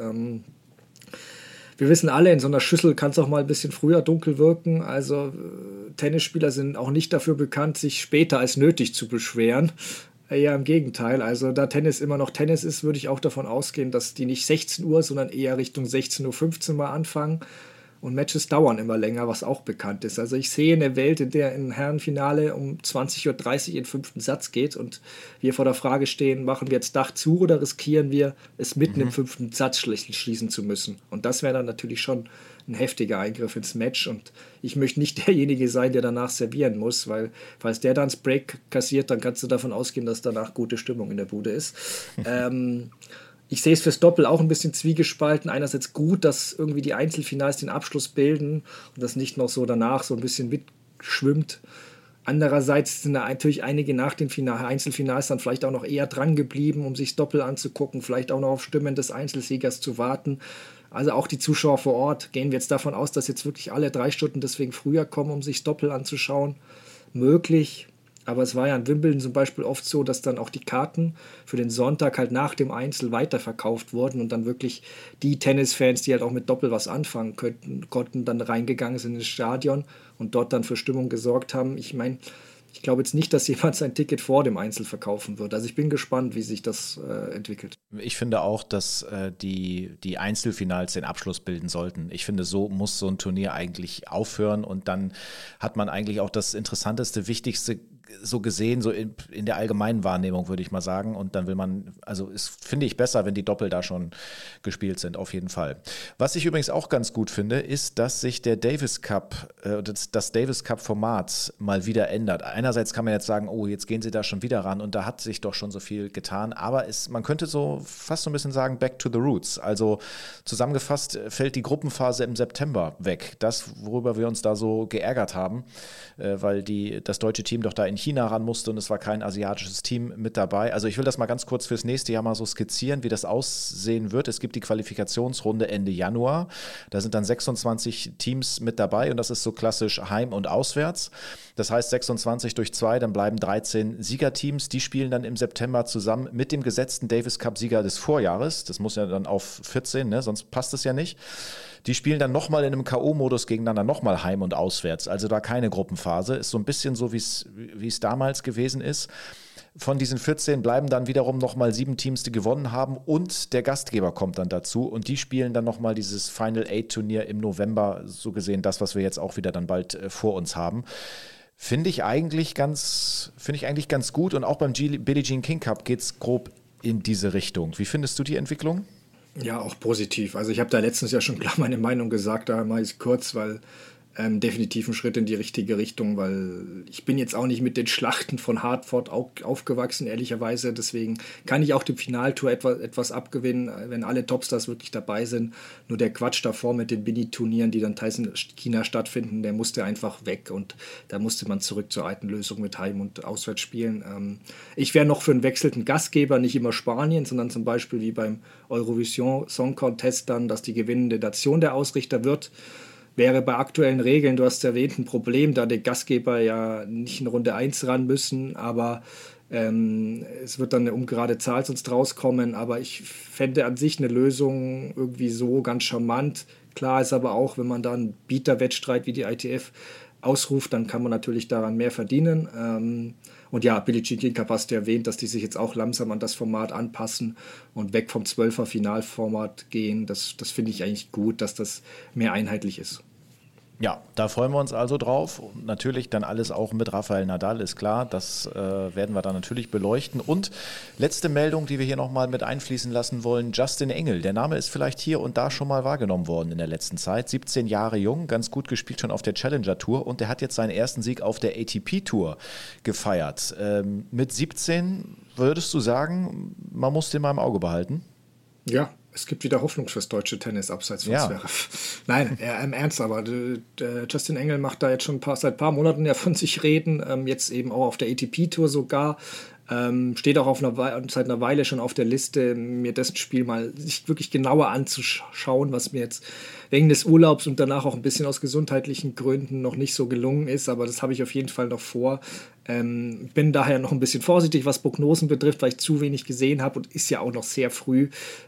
Wir wissen alle, in so einer Schüssel kann es auch mal ein bisschen früher dunkel wirken. Also Tennisspieler sind auch nicht dafür bekannt, sich später als nötig zu beschweren. Eher im Gegenteil. Also da Tennis immer noch Tennis ist, würde ich auch davon ausgehen, dass die nicht 16 Uhr, sondern eher Richtung 16:15 Uhr mal anfangen. Und Matches dauern immer länger, was auch bekannt ist. Also ich sehe eine Welt, in der ein Herrenfinale um 20:30 Uhr in den 5. Satz geht und wir vor der Frage stehen, machen wir jetzt Dach zu oder riskieren wir, es mitten im 5. Satz schließen zu müssen. Und das wäre dann natürlich schon ein heftiger Eingriff ins Match. Und ich möchte nicht derjenige sein, der danach servieren muss, weil falls der dann das Break kassiert, dann kannst du davon ausgehen, dass danach gute Stimmung in der Bude ist. Ich sehe es fürs Doppel auch ein bisschen zwiegespalten. Einerseits gut, dass irgendwie die Einzelfinals den Abschluss bilden und das nicht noch so danach so ein bisschen mitschwimmt. Andererseits sind da natürlich einige nach den Einzelfinals dann vielleicht auch noch eher dran geblieben, um sich das Doppel anzugucken, vielleicht auch noch auf Stimmen des Einzelsiegers zu warten. Also auch die Zuschauer vor Ort, gehen wir jetzt davon aus, dass jetzt wirklich alle 3 Stunden deswegen früher kommen, um sich das Doppel anzuschauen. Möglich. Aber es war ja in Wimbledon zum Beispiel oft so, dass dann auch die Karten für den Sonntag halt nach dem Einzel weiterverkauft wurden und dann wirklich die Tennisfans, die halt auch mit Doppel was anfangen konnten, dann reingegangen sind ins Stadion und dort dann für Stimmung gesorgt haben. Ich meine, ich glaube jetzt nicht, dass jemand sein Ticket vor dem Einzel verkaufen wird. Also ich bin gespannt, wie sich das entwickelt. Ich finde auch, dass die Einzelfinals den Abschluss bilden sollten. Ich finde, so muss so ein Turnier eigentlich aufhören und dann hat man eigentlich auch das Interessanteste, Wichtigste so gesehen, so in der allgemeinen Wahrnehmung, würde ich mal sagen. Und dann will man, also finde ich besser, wenn die Doppel da schon gespielt sind, auf jeden Fall. Was ich übrigens auch ganz gut finde, ist, dass sich der Davis Cup, das Davis Cup-Format mal wieder ändert. Einerseits kann man jetzt sagen, oh, jetzt gehen sie da schon wieder ran und da hat sich doch schon so viel getan. Aber man könnte so fast so ein bisschen sagen, back to the roots. Also zusammengefasst fällt die Gruppenphase im September weg. Das, worüber wir uns da so geärgert haben, weil das deutsche Team doch da in China ran musste und es war kein asiatisches Team mit dabei. Also ich will das mal ganz kurz fürs nächste Jahr mal so skizzieren, wie das aussehen wird. Es gibt die Qualifikationsrunde Ende Januar. Da sind dann 26 Teams mit dabei und das ist so klassisch heim und auswärts. Das heißt 26 durch 2, dann bleiben 13 Siegerteams. Die spielen dann im September zusammen mit dem gesetzten Davis Cup-Sieger des Vorjahres. Das muss ja dann auf 14, ne? Sonst passt es ja nicht. Die spielen dann nochmal in einem K.O.-Modus gegeneinander, nochmal heim und auswärts. Also da keine Gruppenphase. Ist so ein bisschen so, wie es damals gewesen ist. Von diesen 14 bleiben dann wiederum nochmal 7 Teams, die gewonnen haben und der Gastgeber kommt dann dazu und die spielen dann nochmal dieses Final 8 Turnier im November, so gesehen das, was wir jetzt auch wieder dann bald vor uns haben. Finde ich eigentlich ganz gut und auch beim Billie Jean King Cup geht es grob in diese Richtung. Wie findest du die Entwicklung? Ja, auch positiv. Also ich habe da letztens ja schon klar meine Meinung gesagt, da mache ich es kurz, weil definitiv ein Schritt in die richtige Richtung, weil ich bin jetzt auch nicht mit den Schlachten von Hartford aufgewachsen, ehrlicherweise. Deswegen kann ich auch dem Finaltour etwas abgewinnen, wenn alle Topstars wirklich dabei sind. Nur der Quatsch davor mit den Mini-Turnieren, die dann teils in China stattfinden, der musste einfach weg und da musste man zurück zur alten Lösung mit Heim- und Auswärtsspielen. Ich wäre noch für einen wechselnden Gastgeber, nicht immer Spanien, sondern zum Beispiel wie beim Eurovision Song Contest dann, dass die gewinnende Nation der Ausrichter wird. Wäre bei aktuellen Regeln, du hast erwähnt, ein Problem, da die Gastgeber ja nicht in Runde 1 ran müssen, aber es wird dann eine ungerade Zahl sonst rauskommen. Aber ich fände an sich eine Lösung irgendwie so ganz charmant. Klar ist aber auch, wenn man da einen Bieterwettstreit wie die ITF ausruft, dann kann man natürlich daran mehr verdienen. Und ja, Billie Jean King Cup hast du erwähnt, dass die sich jetzt auch langsam an das Format anpassen und weg vom 12er Finalformat gehen. Das finde ich eigentlich gut, dass das mehr einheitlich ist. Ja, da freuen wir uns also drauf. Und natürlich dann alles auch mit Rafael Nadal, ist klar. Das werden wir dann natürlich beleuchten. Und letzte Meldung, die wir hier nochmal mit einfließen lassen wollen. Justin Engel. Der Name ist vielleicht hier und da schon mal wahrgenommen worden in der letzten Zeit. 17 Jahre jung, ganz gut gespielt schon auf der Challenger Tour. Und der hat jetzt seinen ersten Sieg auf der ATP Tour gefeiert. Mit 17 würdest du sagen, man muss den mal im Auge behalten? Ja, es gibt wieder Hoffnung fürs deutsche Tennis abseits von Zverev. Nein, im Ernst, aber Justin Engel macht da jetzt schon seit ein paar Monaten ja von sich reden, jetzt eben auch auf der ATP-Tour sogar. Steht auch seit einer Weile schon auf der Liste, mir dessen Spiel mal sich wirklich genauer anzuschauen, was mir jetzt wegen des Urlaubs und danach auch ein bisschen aus gesundheitlichen Gründen noch nicht so gelungen ist, aber das habe ich auf jeden Fall noch vor. Bin daher noch ein bisschen vorsichtig, was Prognosen betrifft, weil ich zu wenig gesehen habe und ist ja auch noch sehr früh.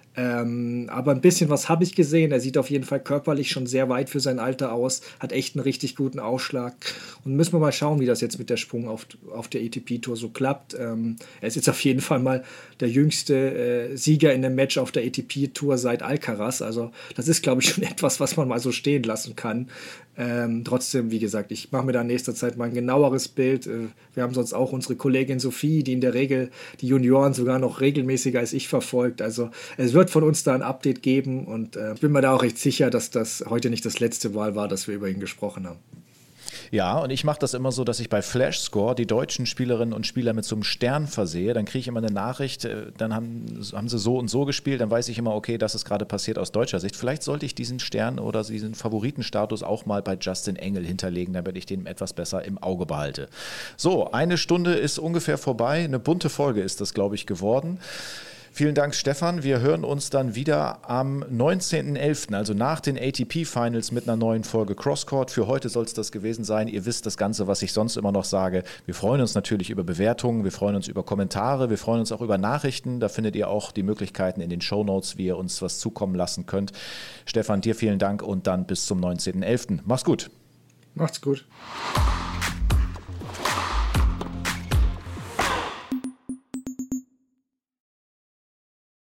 Aber ein bisschen was habe ich gesehen. Er sieht auf jeden Fall körperlich schon sehr weit für sein Alter aus, hat echt einen richtig guten Ausschlag. Und müssen wir mal schauen, wie das jetzt mit der Sprung auf der ATP-Tour so klappt. Er ist jetzt auf jeden Fall mal der jüngste Sieger in einem Match auf der ATP-Tour seit Alcaraz. Also das ist, glaube ich, schon etwas, was man mal so stehen lassen kann. Trotzdem, wie gesagt, ich mache mir da in nächster Zeit mal ein genaueres Bild. Wir haben sonst auch unsere Kollegin Sophie, die in der Regel die Junioren sogar noch regelmäßiger als ich verfolgt. Also es wird von uns da ein Update geben und ich bin mir da auch recht sicher, dass das heute nicht das letzte Mal war, dass wir über ihn gesprochen haben. Ja, und ich mache das immer so, dass ich bei Flashscore die deutschen Spielerinnen und Spieler mit so einem Stern versehe. Dann kriege ich immer eine Nachricht, dann haben sie so und so gespielt, dann weiß ich immer, okay, das ist gerade passiert aus deutscher Sicht. Vielleicht sollte ich diesen Stern oder diesen Favoritenstatus auch mal bei Justin Engel hinterlegen, damit ich den etwas besser im Auge behalte. So, 1 Stunde ist ungefähr vorbei. Eine bunte Folge ist das, glaube ich, geworden. Vielen Dank, Stefan. Wir hören uns dann wieder am 19.11., also nach den ATP-Finals mit einer neuen Folge Crosscourt. Für heute soll es das gewesen sein. Ihr wisst das Ganze, was ich sonst immer noch sage. Wir freuen uns natürlich über Bewertungen, wir freuen uns über Kommentare, wir freuen uns auch über Nachrichten. Da findet ihr auch die Möglichkeiten in den Shownotes, wie ihr uns was zukommen lassen könnt. Stefan, dir vielen Dank und dann bis zum 19.11. Mach's gut. Macht's gut.